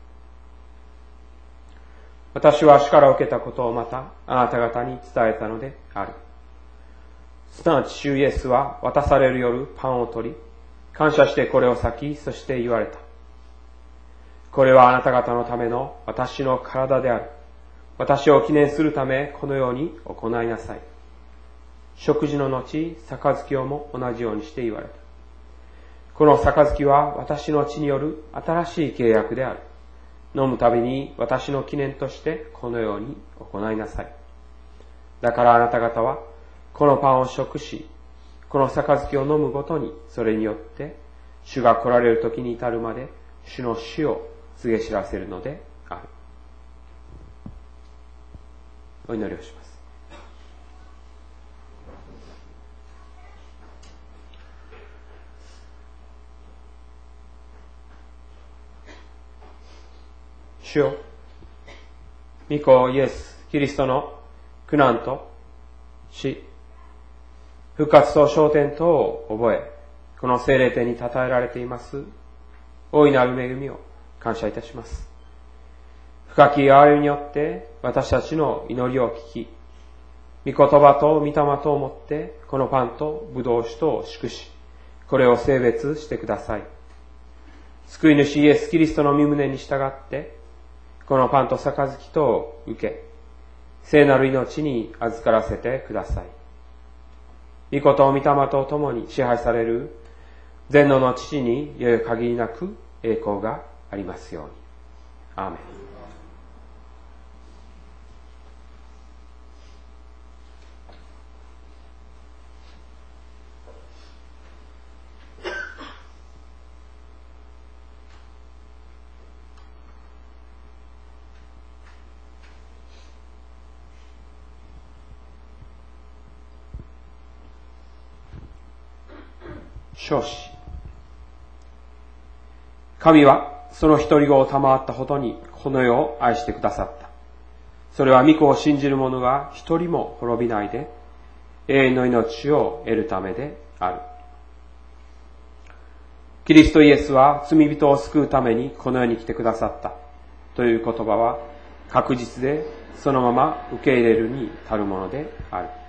[SPEAKER 3] 私は主から受けたことをまたあなた方に伝えたのである。すなわち主イエスは渡される夜パンを取り、感謝してこれを裂き、そして言われた。これはあなた方のための私の体である。私を記念するためこのように行いなさい。食事の後、杯をも同じようにして言われた。この杯は私の血による新しい契約である。飲むたびに私の記念としてこのように行いなさい。だからあなた方はこのパンを食し、この杯を飲むごとに、それによって主が来られる時に至るまで主の死を告げ知らせるのである。お祈りをします。主よ、御子イエス・キリストの苦難と死、復活と昇天とを覚え、この聖霊典に称えられています大いなる恵みを感謝いたします。深き憐れみによって私たちの祈りを聞き、御言葉と御霊とをもってこのパンと葡萄酒とを祝し、これを聖別してください。救い主イエス・キリストの御胸に従って、このパンと杯とを受け、聖なる命に預からせてください。御子と御霊と共に支配される全能の父によい限りなく栄光がありますように。アーメン。召子。神はその一人子を賜ったほどにこの世を愛してくださった。それは御子を信じる者が一人も滅びないで永遠の命を得るためである。キリストイエスは罪人を救うためにこの世に来てくださったという言葉は確実でそのまま受け入れるに足るものである。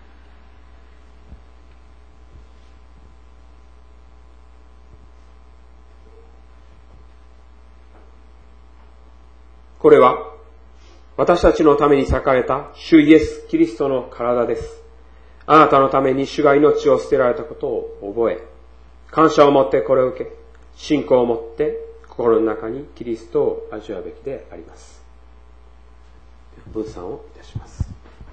[SPEAKER 3] これは私たちのために裂かれた主イエス・キリストの体です。あなたのために主が命を捨てられたことを覚え、 感謝を持ってこれを受け、信仰を持って心の中にキリストを味わうべきであります。分散をいたします。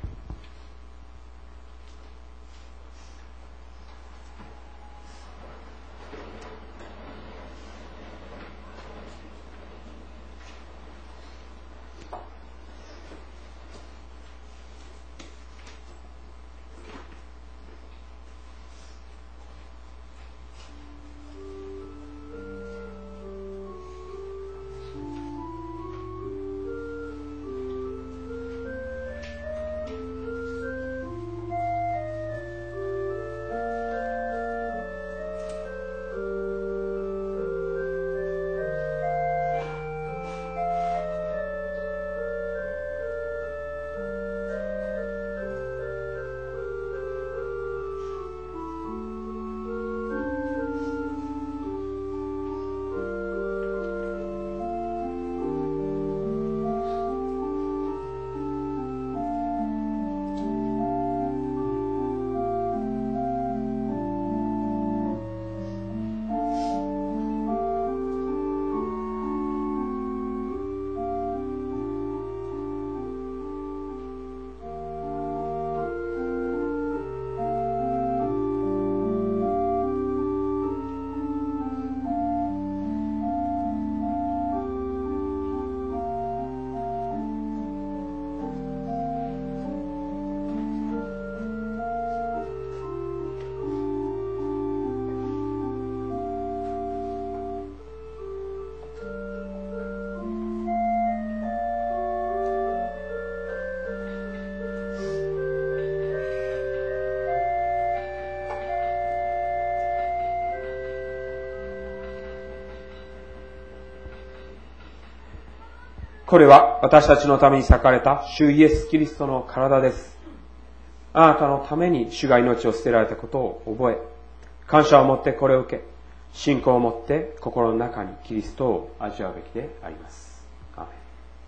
[SPEAKER 3] これは私たちのために裂かれた主イエス・キリストの体です。あなたのために主が命を捨てられたことを覚え、感謝を持ってこれを受け、信仰を持って心の中にキリストを味わうべきであります。アーメン。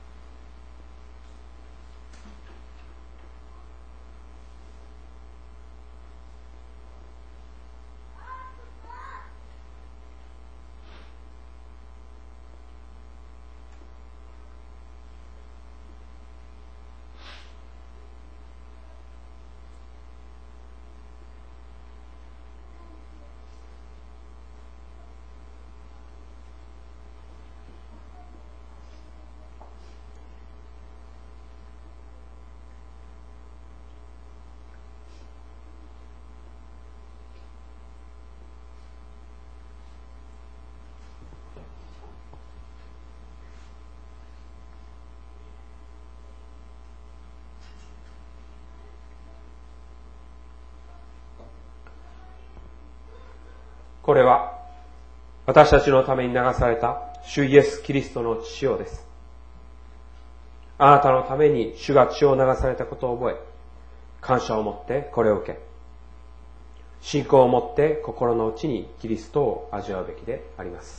[SPEAKER 3] これは私たちのために流された主イエス・キリストの血潮です。あなたのために主が血を流されたことを覚え、感謝を持ってこれを受け、信仰を持って心の内にキリストを味わうべきであります。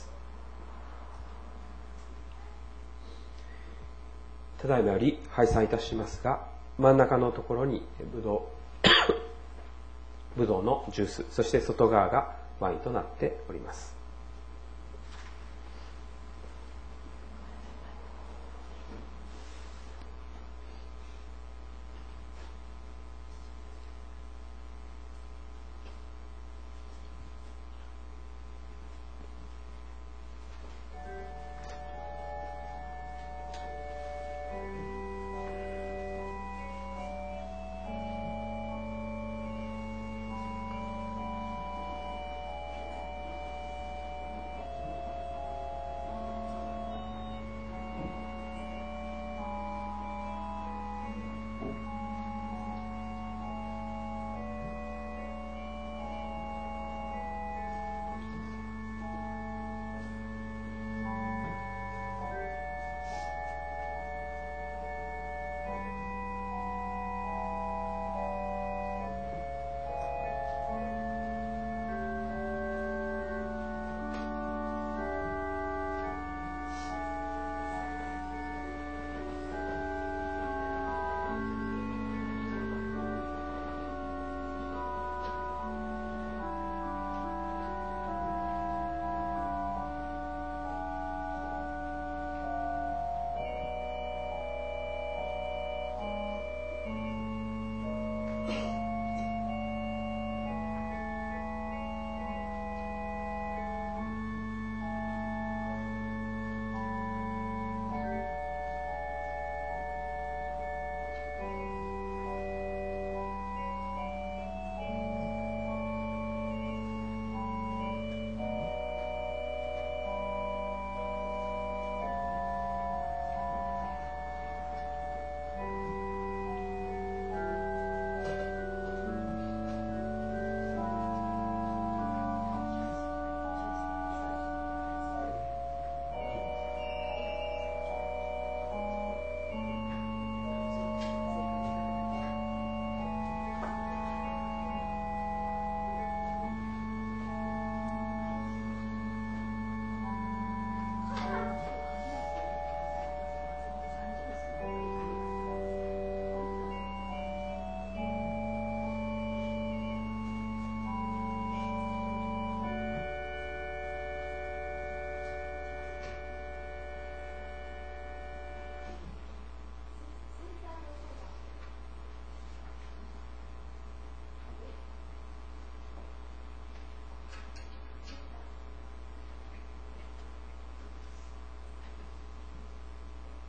[SPEAKER 3] ただいまより拝賛いたしますが、真ん中のところにブドウ、ブドウのジュース、そして外側がワインとなっております。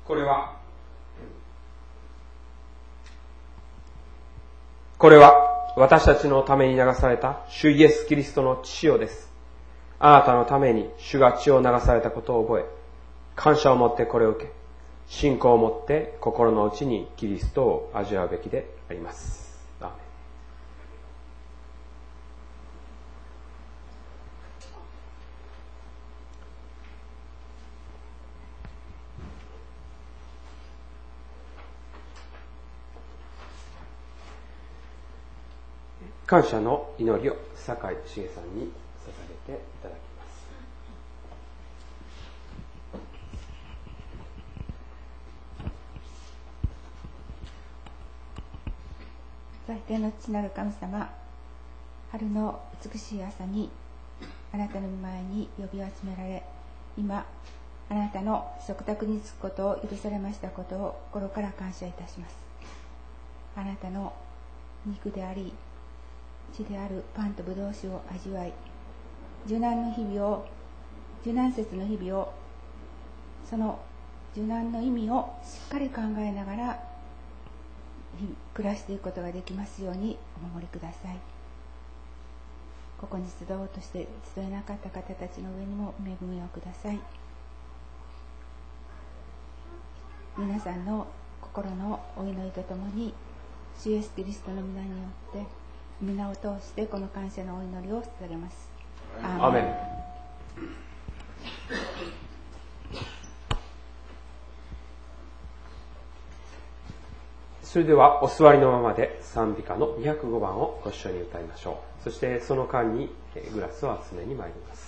[SPEAKER 3] これはこれは私たちのために流された主イエス・キリストの血潮です。あなたのために主が血を流されたことを覚え、感謝を持ってこれを受け、信仰を持って心の内にキリストを味わうべきであります。アーメン。感謝の祈りを酒井茂さんに捧げていただきます。
[SPEAKER 4] 最低の父なる神様、春の美しい朝にあなたの御前に呼び集められ、今あなたの食卓に着くことを許されましたことを心から感謝いたします。あなたの肉であり血であるパンとブドウ酒を味わい、受難の日々を受難節の日々をその受難の意味をしっかり考えながら暮らしていくことができますようにお守りください。ここに集おうとして集えなかった方たちの上にも恵みをください。皆さんの心のお祈りとともに主イエスキリストの皆によって皆を通してこの感謝のお祈りを捧げます。アーメン。アーメン。
[SPEAKER 3] それではお座りのままで賛美歌のにひゃくごばんをご一緒に歌いましょう。そしてその間にグラスを集めに参ります。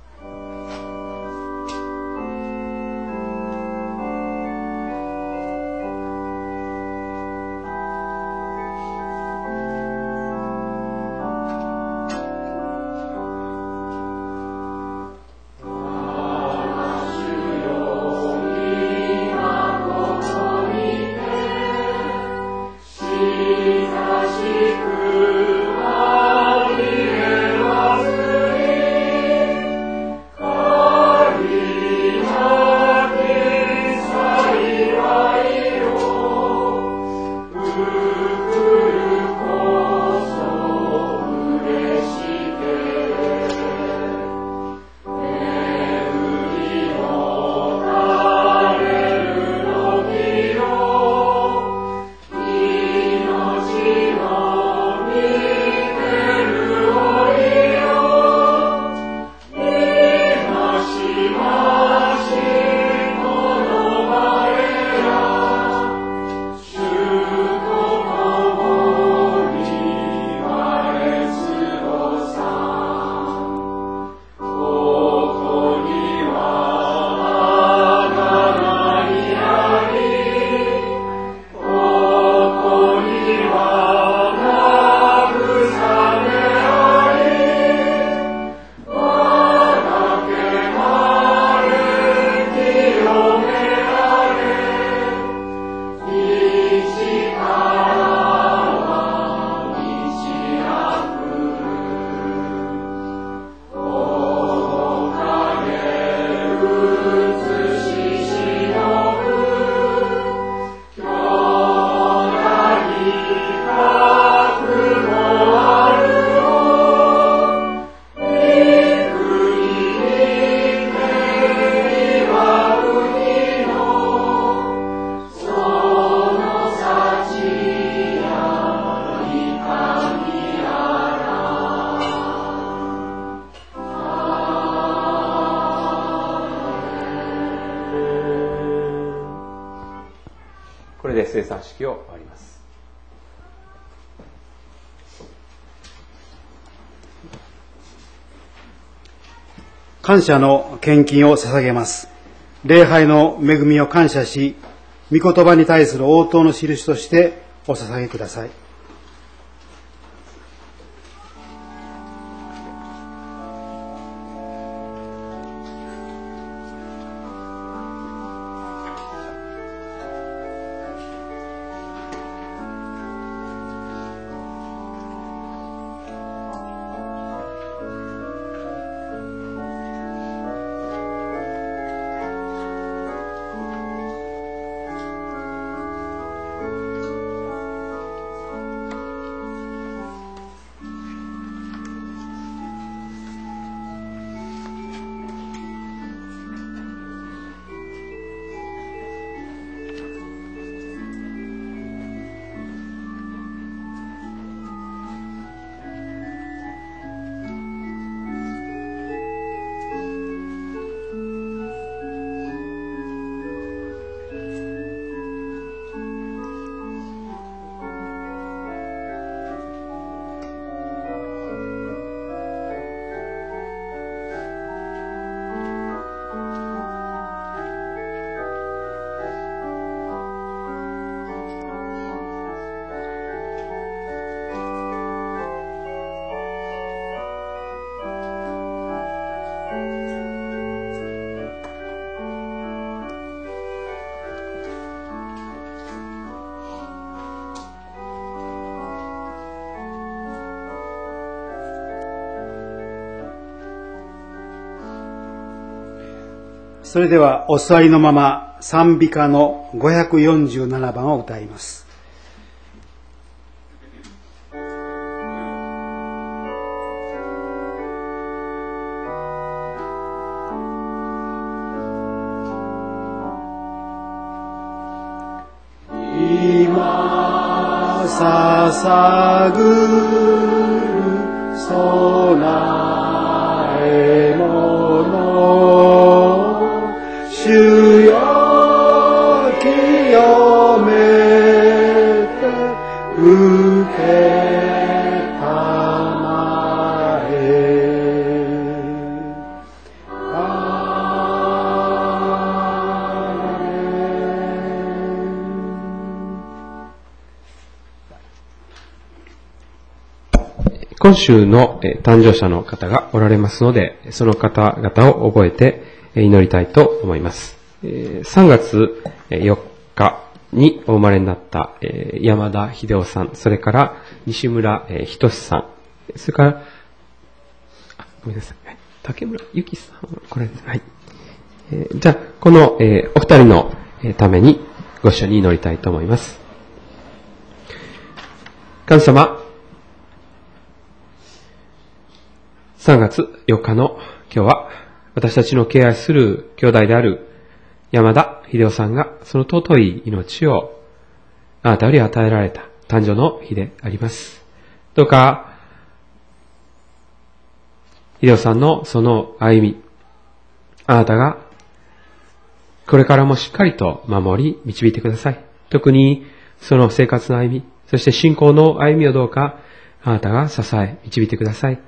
[SPEAKER 3] 生産式を終わります。
[SPEAKER 1] 感謝の献金を捧げます。礼拝の恵みを感謝し、御言葉に対する応答の印としてお捧げください。 それではお座りのまま賛美歌のごひゃくよんじゅうななばんを歌います。今捧ぐる備え物、主よ清めて受けたまえ。アーメ
[SPEAKER 3] ン。今週の誕生者の方がおられますので、その方々を覚えて祈りたいと思います。さんがつよっかにお生まれになった山田秀夫さん、それから西村仁さん、それから、あ、ごめんなさい、竹村ゆきさん、これです。はい。じゃあ、このお二人のためにご一緒に祈りたいと思います。神様、さんがつよっかの今日は、私たちの敬愛する兄弟である山田秀夫さんがその尊い命をあなたより与えられた誕生の日であります。どうか、秀夫さんのその歩み、あなたがこれからもしっかりと守り導いてください。特にその生活の歩み、そして信仰の歩みをどうかあなたが支え導いてください。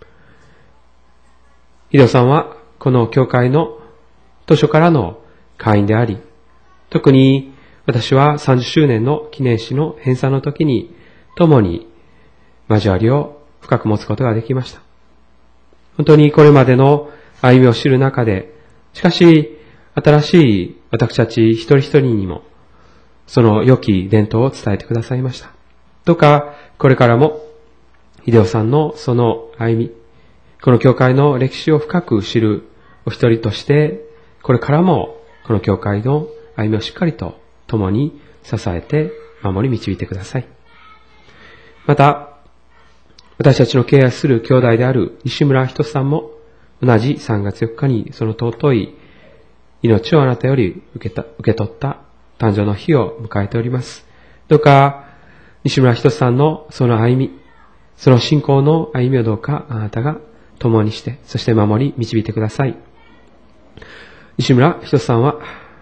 [SPEAKER 3] 秀夫さんはこの教会の当初からの会員であり、特に私はさんじゅっしゅうねんの記念誌の編纂の時に共に交わりを深く持つことができました。本当にこれまでの歩みを知る中で、しかし新しい私たち一人一人にもその良き伝統を伝えてくださいました。どうかこれからも秀夫さんのその歩み、この教会の歴史を深く知るお一人として、これからもこの教会の歩みをしっかりと共に支えて守り導いてください。また、私たちの敬愛する兄弟である西村仁さんも同じさんがつよっかにその尊い命をあなたより受けた、受け取った誕生の日を迎えております。どうか西村仁さんのその歩み、その信仰の歩みをどうかあなたが共にして、そして守り導いてください。西村仁さんは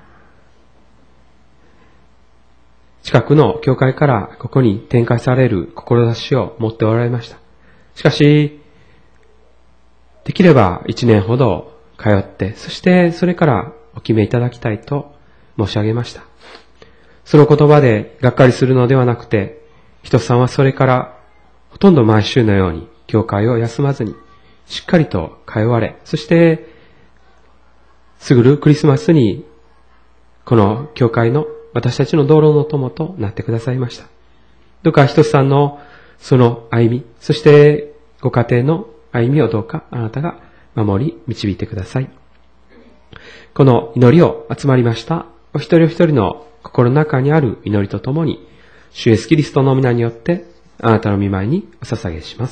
[SPEAKER 3] 近くの教会からここに展開される志を持っておられました。しかしできれば一年ほど通って、そしてそれからお決めいただきたいと申し上げました。その言葉でがっかりするのではなくて、仁さんはそれからほとんど毎週のように教会を休まずにしっかりと通われ、そしてすぐるクリスマスにこの教会の私たちの道路の友となってくださいました。どうか仁さんのその歩み、そしてご家庭の歩みをどうかあなたが守り導いてください。この祈りを集まりましたお一人お一人の心の中にある祈りとともに、主イエスキリストの皆によってあなたの御前にお捧げします。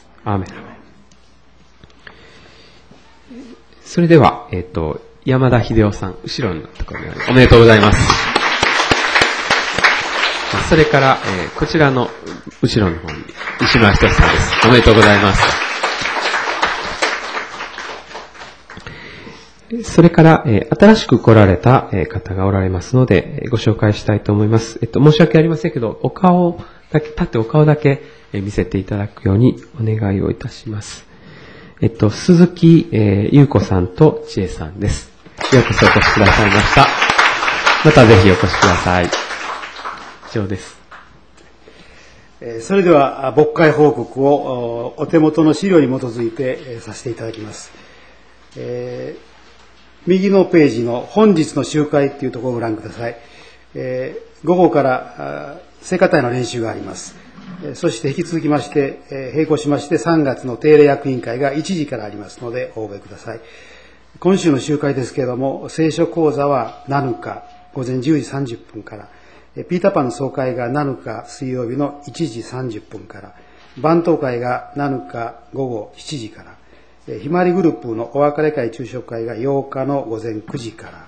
[SPEAKER 3] アーメン。それでは、えっと、山田秀夫さん、後ろのところにおめでとうございます。それから、えー、こちらの後ろの方に西村仁さんです。おめでとうございます。それから、えー、新しく来られた、えー、方がおられますので、えー、ご紹介したいと思います。えっと、申し訳ありませんけど、お顔だけ、立ってお顔だけ、えー、見せていただくようにお願いをいたします。えっと、鈴木、えー、優子さんと千恵さんです。ようこそお越しくださいました。またぜひお越しください。以上です。
[SPEAKER 1] それでは牧会報告をお手元の資料に基づいてさせていただきます。えー、右のページの本日の集会というところをご覧ください。えー、午後から聖歌隊の練習があります。そして引き続きまして、並行しましてさんがつの定例役員会がいちじからありますのでお覚えください。 今週の集会ですけれども、聖書講座はなのか午前じゅうじさんじゅっぷんから、ピーターパンの総会がなのか水曜日のいちじさんじゅっぷんから、晩祷会がなのか午後しちじから、ひまわりグループのお別れ会昼食会がようかの午前くじから、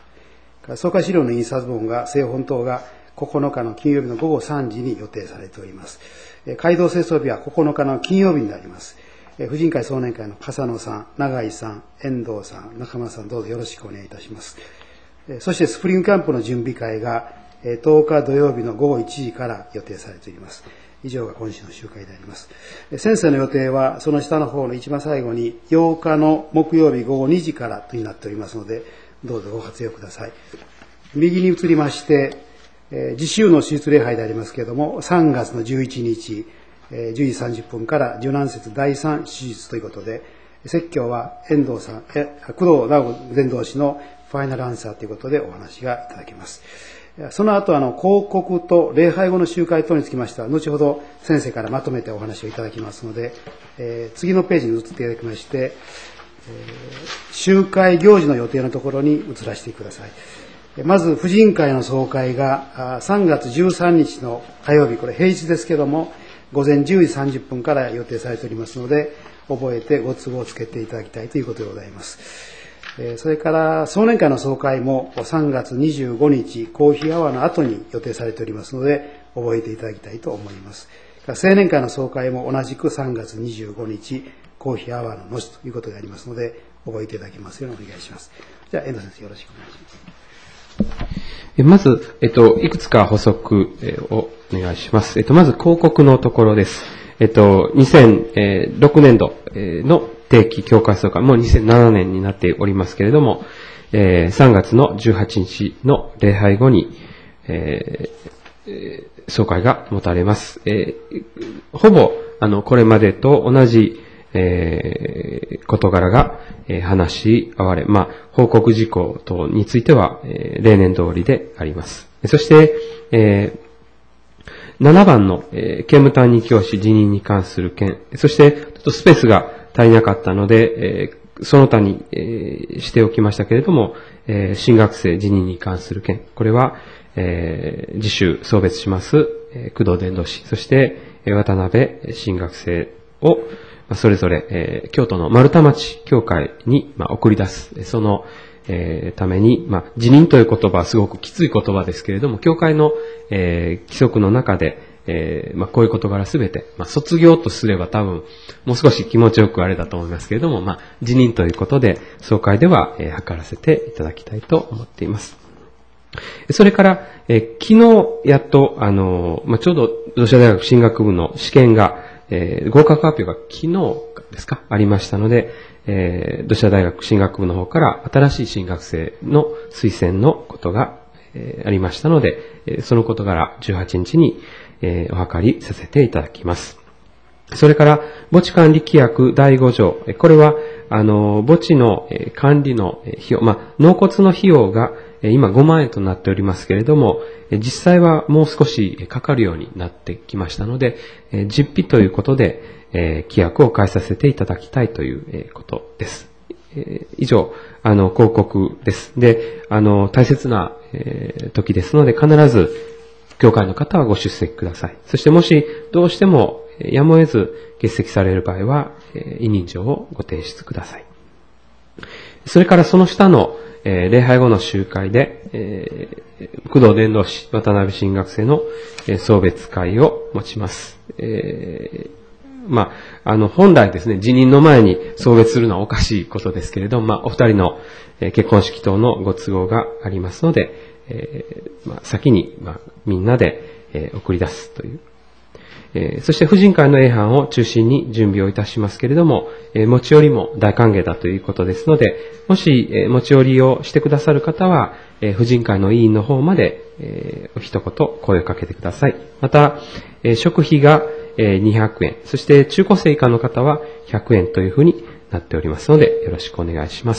[SPEAKER 1] 総会資料の印刷本が、聖本等がここのかの金曜日の午後さんじに予定されております。街道清掃日はここのかの金曜日になります。婦人会総年会の笠野さん、永井さん、遠藤さん、中村さん、どうぞよろしくお願いいたします。そしてスプリングキャンプの準備会がとおか土曜日の午後いちじから予定されております。以上が今週の集会であります。先生の予定はその下の方の一番最後にようかの木曜日午後にじからとなっておりますので、どうぞご活用ください。右に移りまして、次週の手術礼拝でありますけれども、さんがつのじゅういちにち、じゅうじさんじゅっぷんから受難節だいさん手術ということで、説教は遠藤さん、工藤直伝道師のファイナルアンサーということでお話がいただけます。その後、あの、広告と礼拝後の集会等につきましては、後ほど先生からまとめてお話をいただきますので、えー、次のページに移っていただきまして、えー、集会行事の予定のところに移らせてください。まず、婦人会の総会がさんがつじゅうさんにちの火曜日、これ平日ですけども、午前じゅうじさんじゅっぷんから予定されておりますので、覚えてご都合をつけていただきたいということでございます。それから総年会の総会もさんがつにじゅうごにちコーヒーアワーの後に予定されておりますので、覚えていただきたいと思います。青年会の総会も同じくさんがつにじゅうごにちコーヒーアワーの後ということでありますので、覚えていただきますようにお願いします。じゃあ遠藤先生、よろしくお願いします。
[SPEAKER 3] まず、えっと、いくつか補足をお願いします。えっと、まず広告のところです。えっと、にせんろくねんどの定期教会総会、もうにせんななねんになっておりますけれども、えー、さんがつのじゅうはちにちの礼拝後に、えー、総会が持たれます。えー、ほぼ、あの、これまでと同じ、えー、事柄が、えー、話し合われ、まあ、報告事項等については、えー、例年通りであります。そして、えーななばんの、えー、刑務担任教師辞任に関する件、そして、ちょっとスペースが足りなかったので、えー、その他に、えー、しておきましたけれども、えー、新学生辞任に関する件、これは、えー、次週送別します、えー、工藤伝道師、そして、えー、渡辺新学生を、まあ、それぞれ、えー、京都の丸太町教会に、まあ、送り出す、その、えー、ために、まあ、辞任という言葉はすごくきつい言葉ですけれども、教会の、えー、規則の中で、えー、まあ、こういう事柄すべて、まあ、卒業とすれば多分、もう少し気持ちよくあれだと思いますけれども、まあ、辞任ということで、総会では、えー、図らせていただきたいと思っています。それから、えー、昨日、やっと、あのー、まあ、ちょうど、同志社大学進学部の試験が、えー、合格発表が昨日ですか、ありましたので、えー、同志社大学進学部の方から新しい進学生の推薦のことが、えー、ありましたので、えー、そのことからじゅうはちにちに、えー、お諮りさせていただきます。それから、墓地管理規約だいごじょう。これは、あの、墓地の管理の費用、まあ、納骨の費用が今ごまんえんとなっておりますけれども、実際はもう少しかかるようになってきましたので、実費ということで、えー、規約を変えさせていただきたいという、えー、ことです。えー、以上、あの、広告です。で、あの、大切な、えー、時ですので、必ず、教会の方はご出席ください。そしてもし、どうしても、やむを得ず欠席される場合は、えー、委任状をご提出ください。それからその下の、えー、礼拝後の集会で、えー、工藤伝道師、渡辺新学生の、えー、送別会を持ちます。えーまあ、あの、本来ですね、辞任の前に送別するのはおかしいことですけれども、まあ、お二人の、えー、結婚式等のご都合がありますので、えー、まあ、先に、まあ、みんなで、えー、送り出すという。えー、そして、婦人会の礼拝を中心に準備をいたしますけれども、えー、持ち寄りも大歓迎だということですので、もし、えー、持ち寄りをしてくださる方は、えー、婦人会の委員の方まで、えー、お一言声をかけてください。また、えー、食費が、にひゃくえん、そして中高生以下の方はひゃくえんというふうになっておりますので、よろしくお願いします。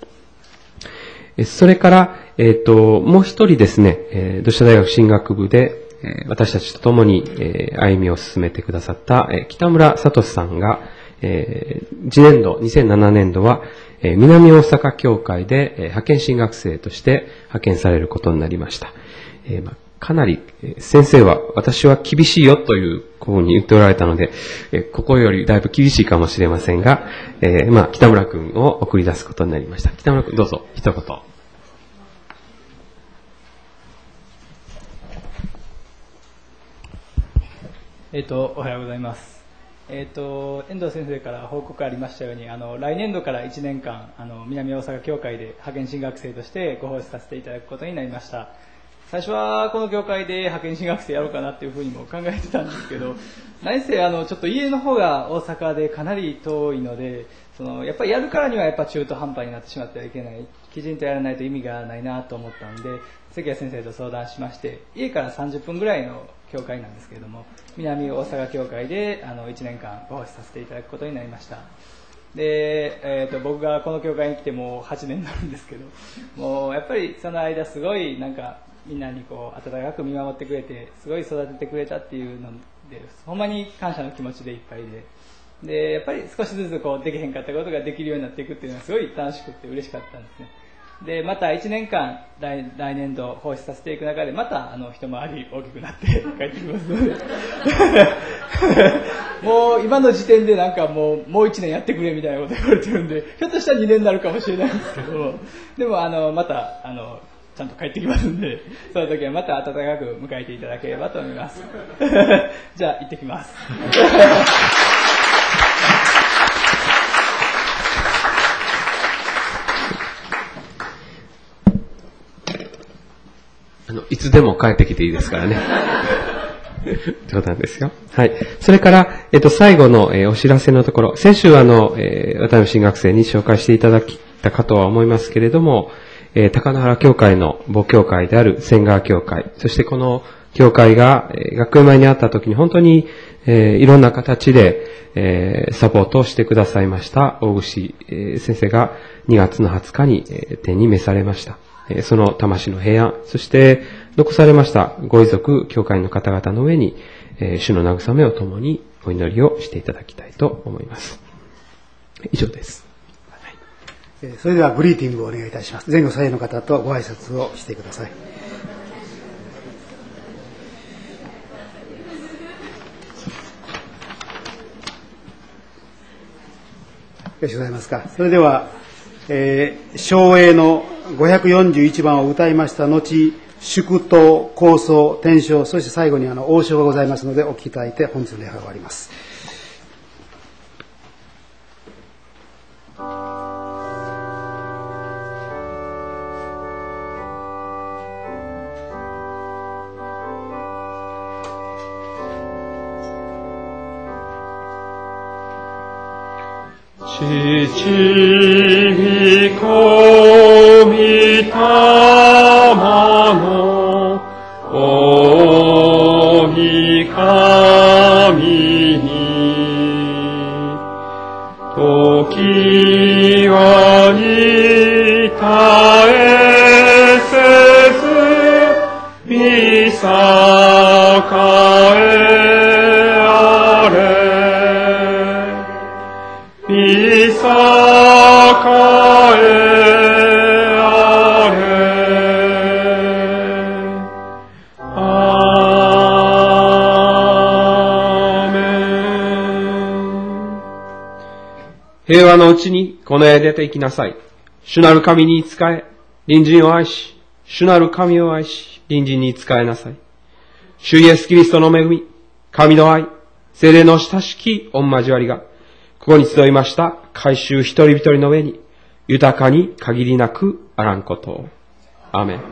[SPEAKER 3] それから、えっと、もう一人ですね、同志社大学進学部で、私たちと共に歩みを進めてくださった北村聡さんが、次年度、にせんななねんどはえー、南大阪教会で、えー、派遣神学生として派遣されることになりました。えーまあ、かなり、えー、先生は私は厳しいよというふうに言っておられたので、えー、ここよりだいぶ厳しいかもしれませんが、えーまあ、北村君を送り出すことになりました。北村君どうぞ一言。
[SPEAKER 5] えっと、おはようございます。えっと、遠藤先生から報告ありましたように、あの、来年度からいちねんかん、あの、南大阪教会で派遣神学生としてご奉仕させていただくことになりました。最初はこの教会で派遣神学生やろうかなっていうふうにも考えてたんですけど、何せあの、ちょっと家の方が大阪でかなり遠いので、その、やっぱりやるからにはやっぱ中途半端になってしまってはいけない。きちんとやらないと意味がないなと思ったので、関谷先生と相談しまして、家からさんじゅっぷんぐらいの教会なんですけれども、南大阪教会であのいちねんかんご奉仕させていただくことになりました。で、えー、と僕がこの教会に来てもうはちねんになるんですけど、もうやっぱりその間すごいなんかみんなにこう温かく見守ってくれて、すごい育ててくれたっていうので、ほんまに感謝の気持ちでいっぱいで、でやっぱり少しずつこうできへんかったことができるようになっていくっていうのはすごい楽しくて嬉しかったんですね。でまたいちねんかん 来, 来年度奉仕させていく中でまたあの一回り大きくなって帰ってきますのでもう今の時点でなんかもうもういちねんやってくれみたいなこと言われてるんで、ひょっとしたらにねんになるかもしれないんですけど、でもあのまたあのちゃんと帰ってきますんで、その時はまた温かく迎えていただければと思いますじゃあ行ってきます
[SPEAKER 3] あのいつでも帰ってきていいですからね冗談ですよ。はい。それから、えっと、最後の、えー、お知らせのところ、先週あの、えー、渡辺新学生に紹介していただいたかとは思いますけれども、えー、高野原教会の母教会である千川教会、そしてこの教会が、えー、学園前にあった時に本当に、えー、いろんな形で、えー、サポートをしてくださいました大串、えー、先生がにがつのはつかに、えー、天に召されました。その魂の平安、そして残されましたご遺族、教会の方々の上に、えー、主の慰めを共にお祈りをしていただきたいと思います。以上です。
[SPEAKER 1] はい、それではグリーティングをお願いいたします。前後左右の方とご挨拶をしてください。よろしくございますか。それでは、えー、唱詠のごひゃくよんじゅういちばんを歌いました後、祝祷、高僧、天唱、そして最後にあの王将がございますのでお聞きいただいて本日の礼拝が終わります。
[SPEAKER 6] 父御子御霊のおみ神に時はに絶えせず見栄えあれ見栄えあれアーメン。
[SPEAKER 3] 平和のうちにこの世へ出て行きなさい。主なる神に仕え、隣人を愛し、主なる神を愛し、隣人に仕えなさい。主イエスキリストの恵み、神の愛、聖霊の親しき御交わりが、ここに集いました改宗一人一人の上に、豊かに限りなくあらんことを。アーメン。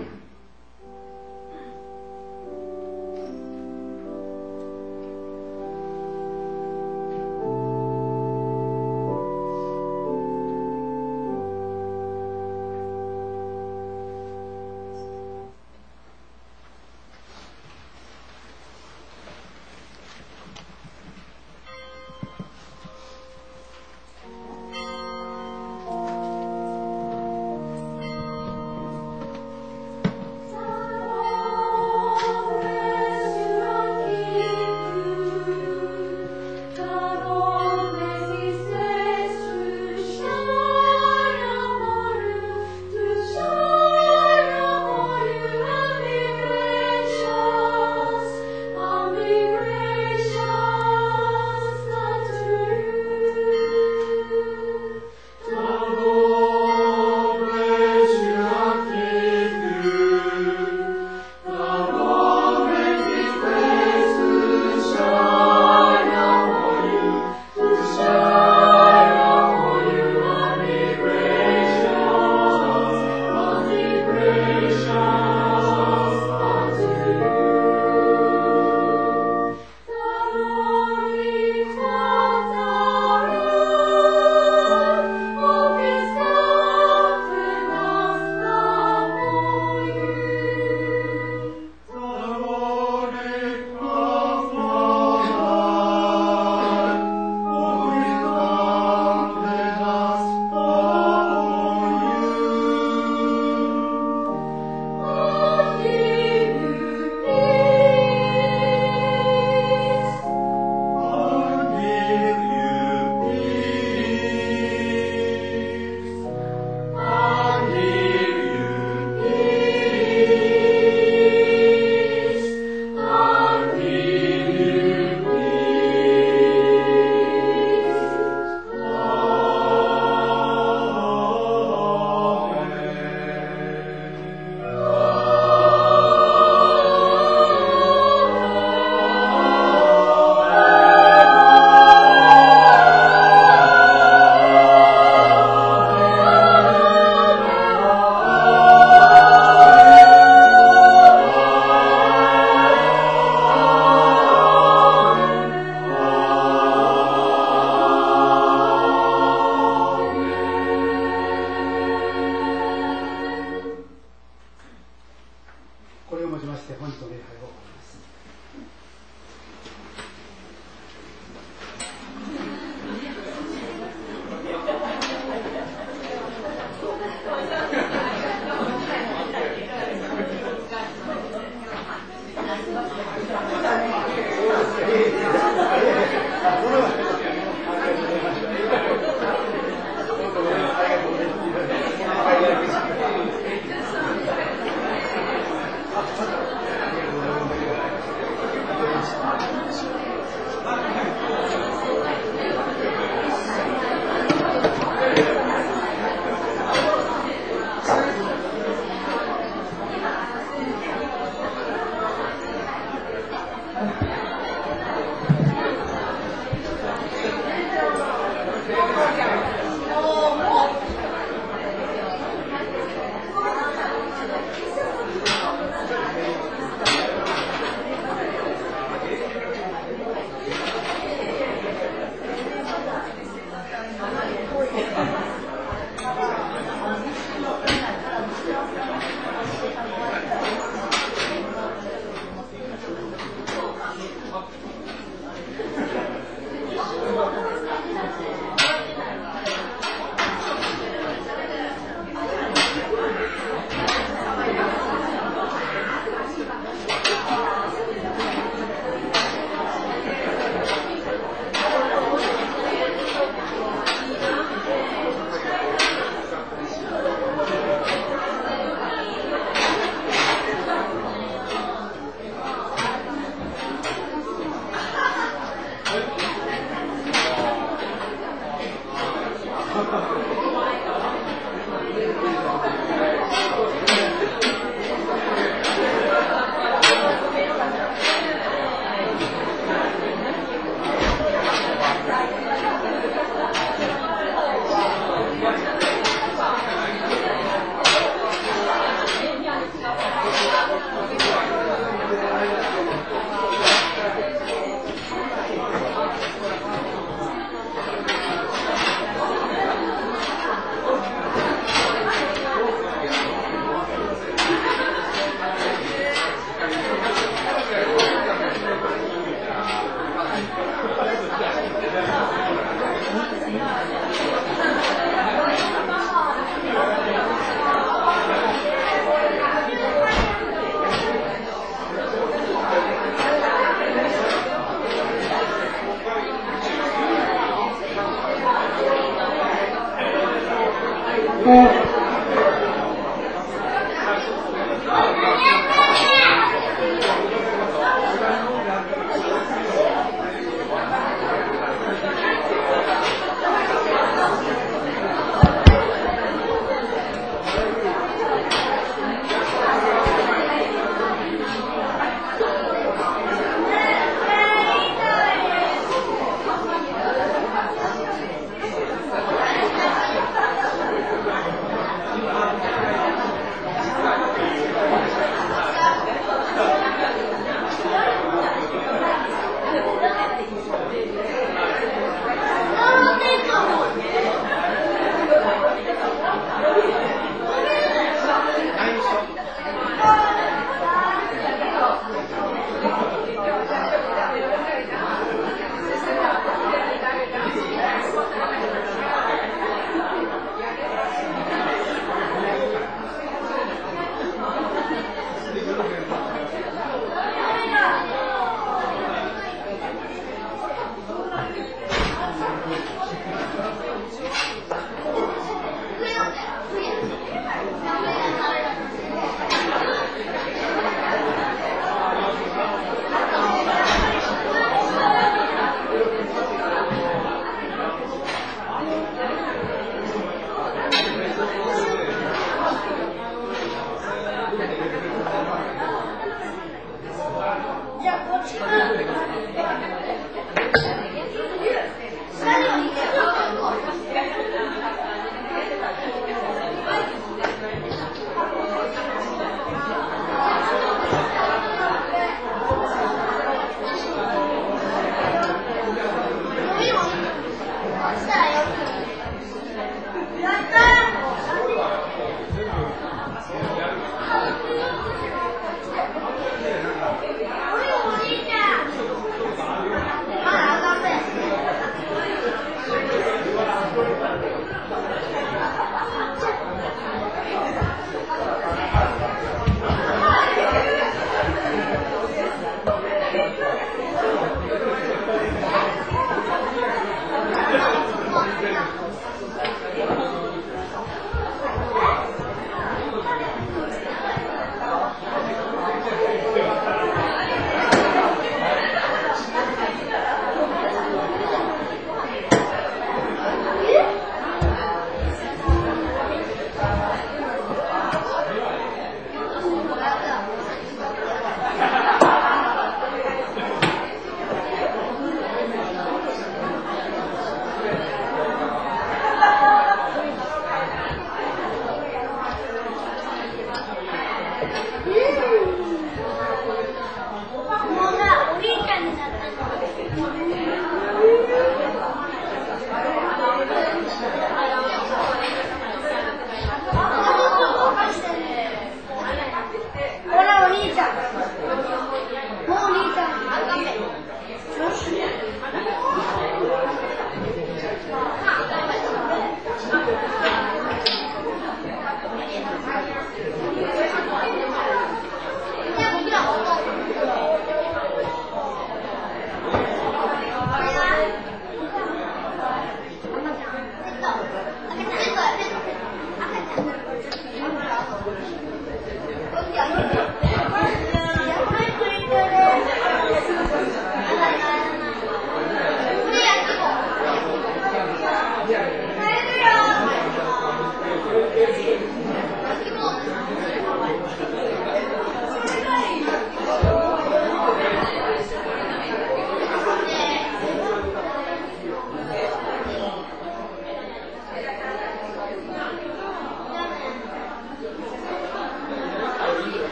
[SPEAKER 7] 「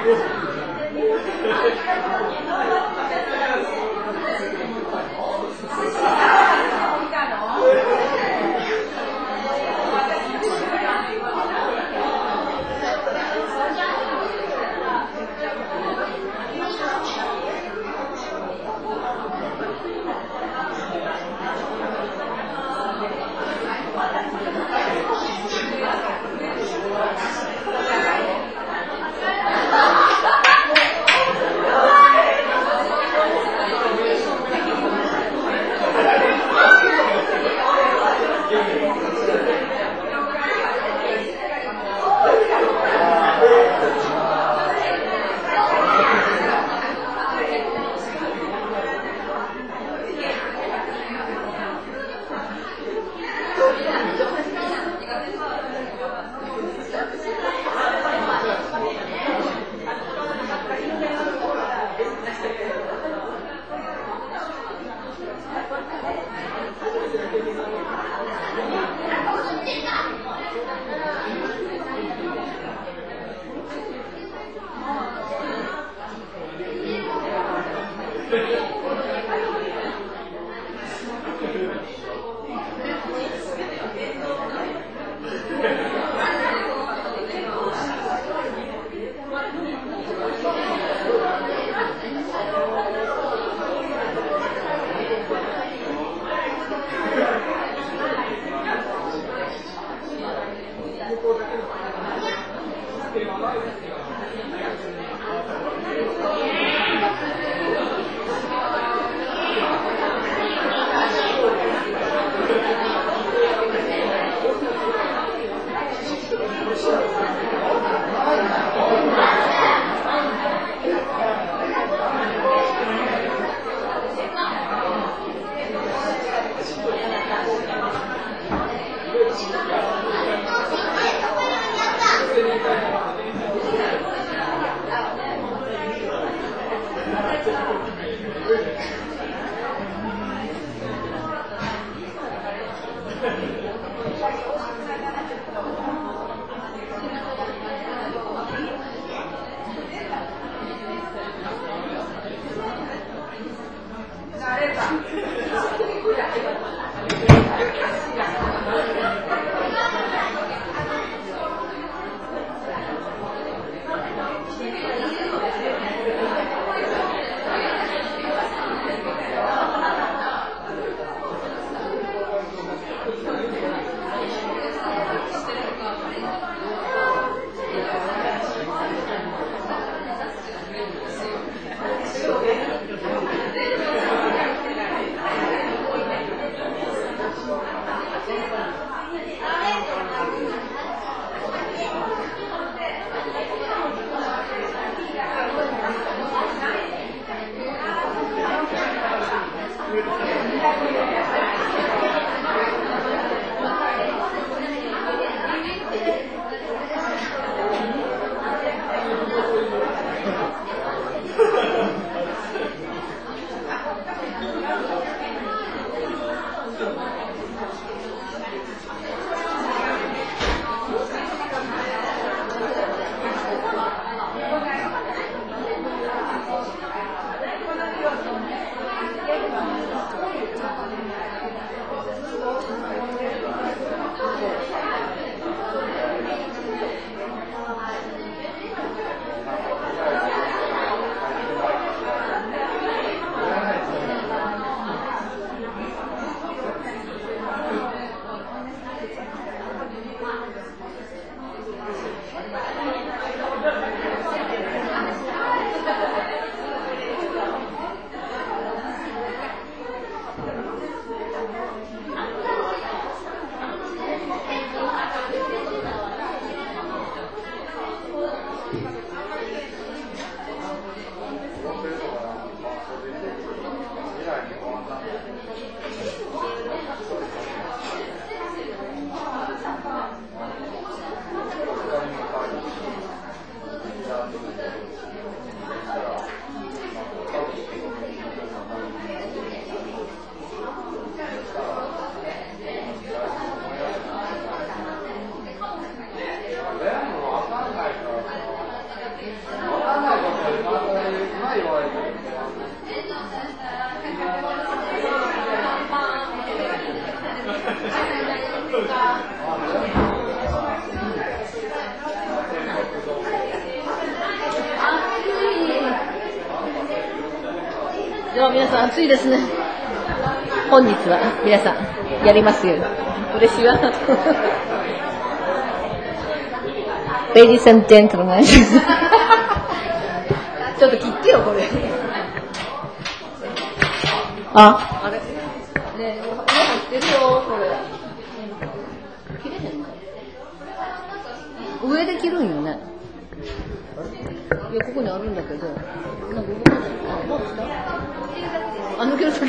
[SPEAKER 7] わでは皆さん暑いですね。本日は皆さんやりますよ。嬉しいわ。Ladies and gentlemen ちょっと切ってよこれ。あ、あれ。ねえ、入ってるよこれ。切れへんの？上で切るんよね。いやここにあるんだけど、なんか動かない。あ、もう来た？あ、抜けるだけ。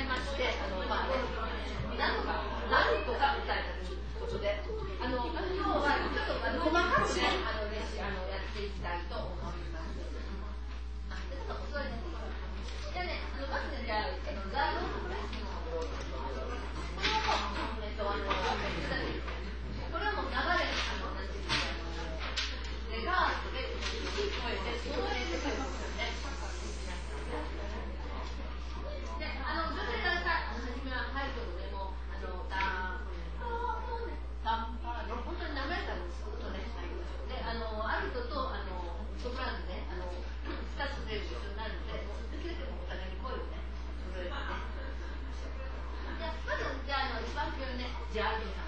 [SPEAKER 7] いまして、あのまあね、なんとかなんとかみたいなことで、あの今日はちょっとあの細かくね、あの練習あのやっていきたいと思います。あ、ちょっと遅いです。じゃあね、あのまずね、じゃああのザードの練習のこのえっとあのこれはもう流れあのなんていうか、レガードで聞こえてその練習がですね。で、あの女性がさ、初めはタイトルでもあのダンダンパーで本当に滑らかにするとね、で、あのアルトとあのソプラノね、あのふたつで一緒になるので、できるだけお互いに声をね、揃えてね。じゃあまずじゃああの一番上ね、ジャージーさん。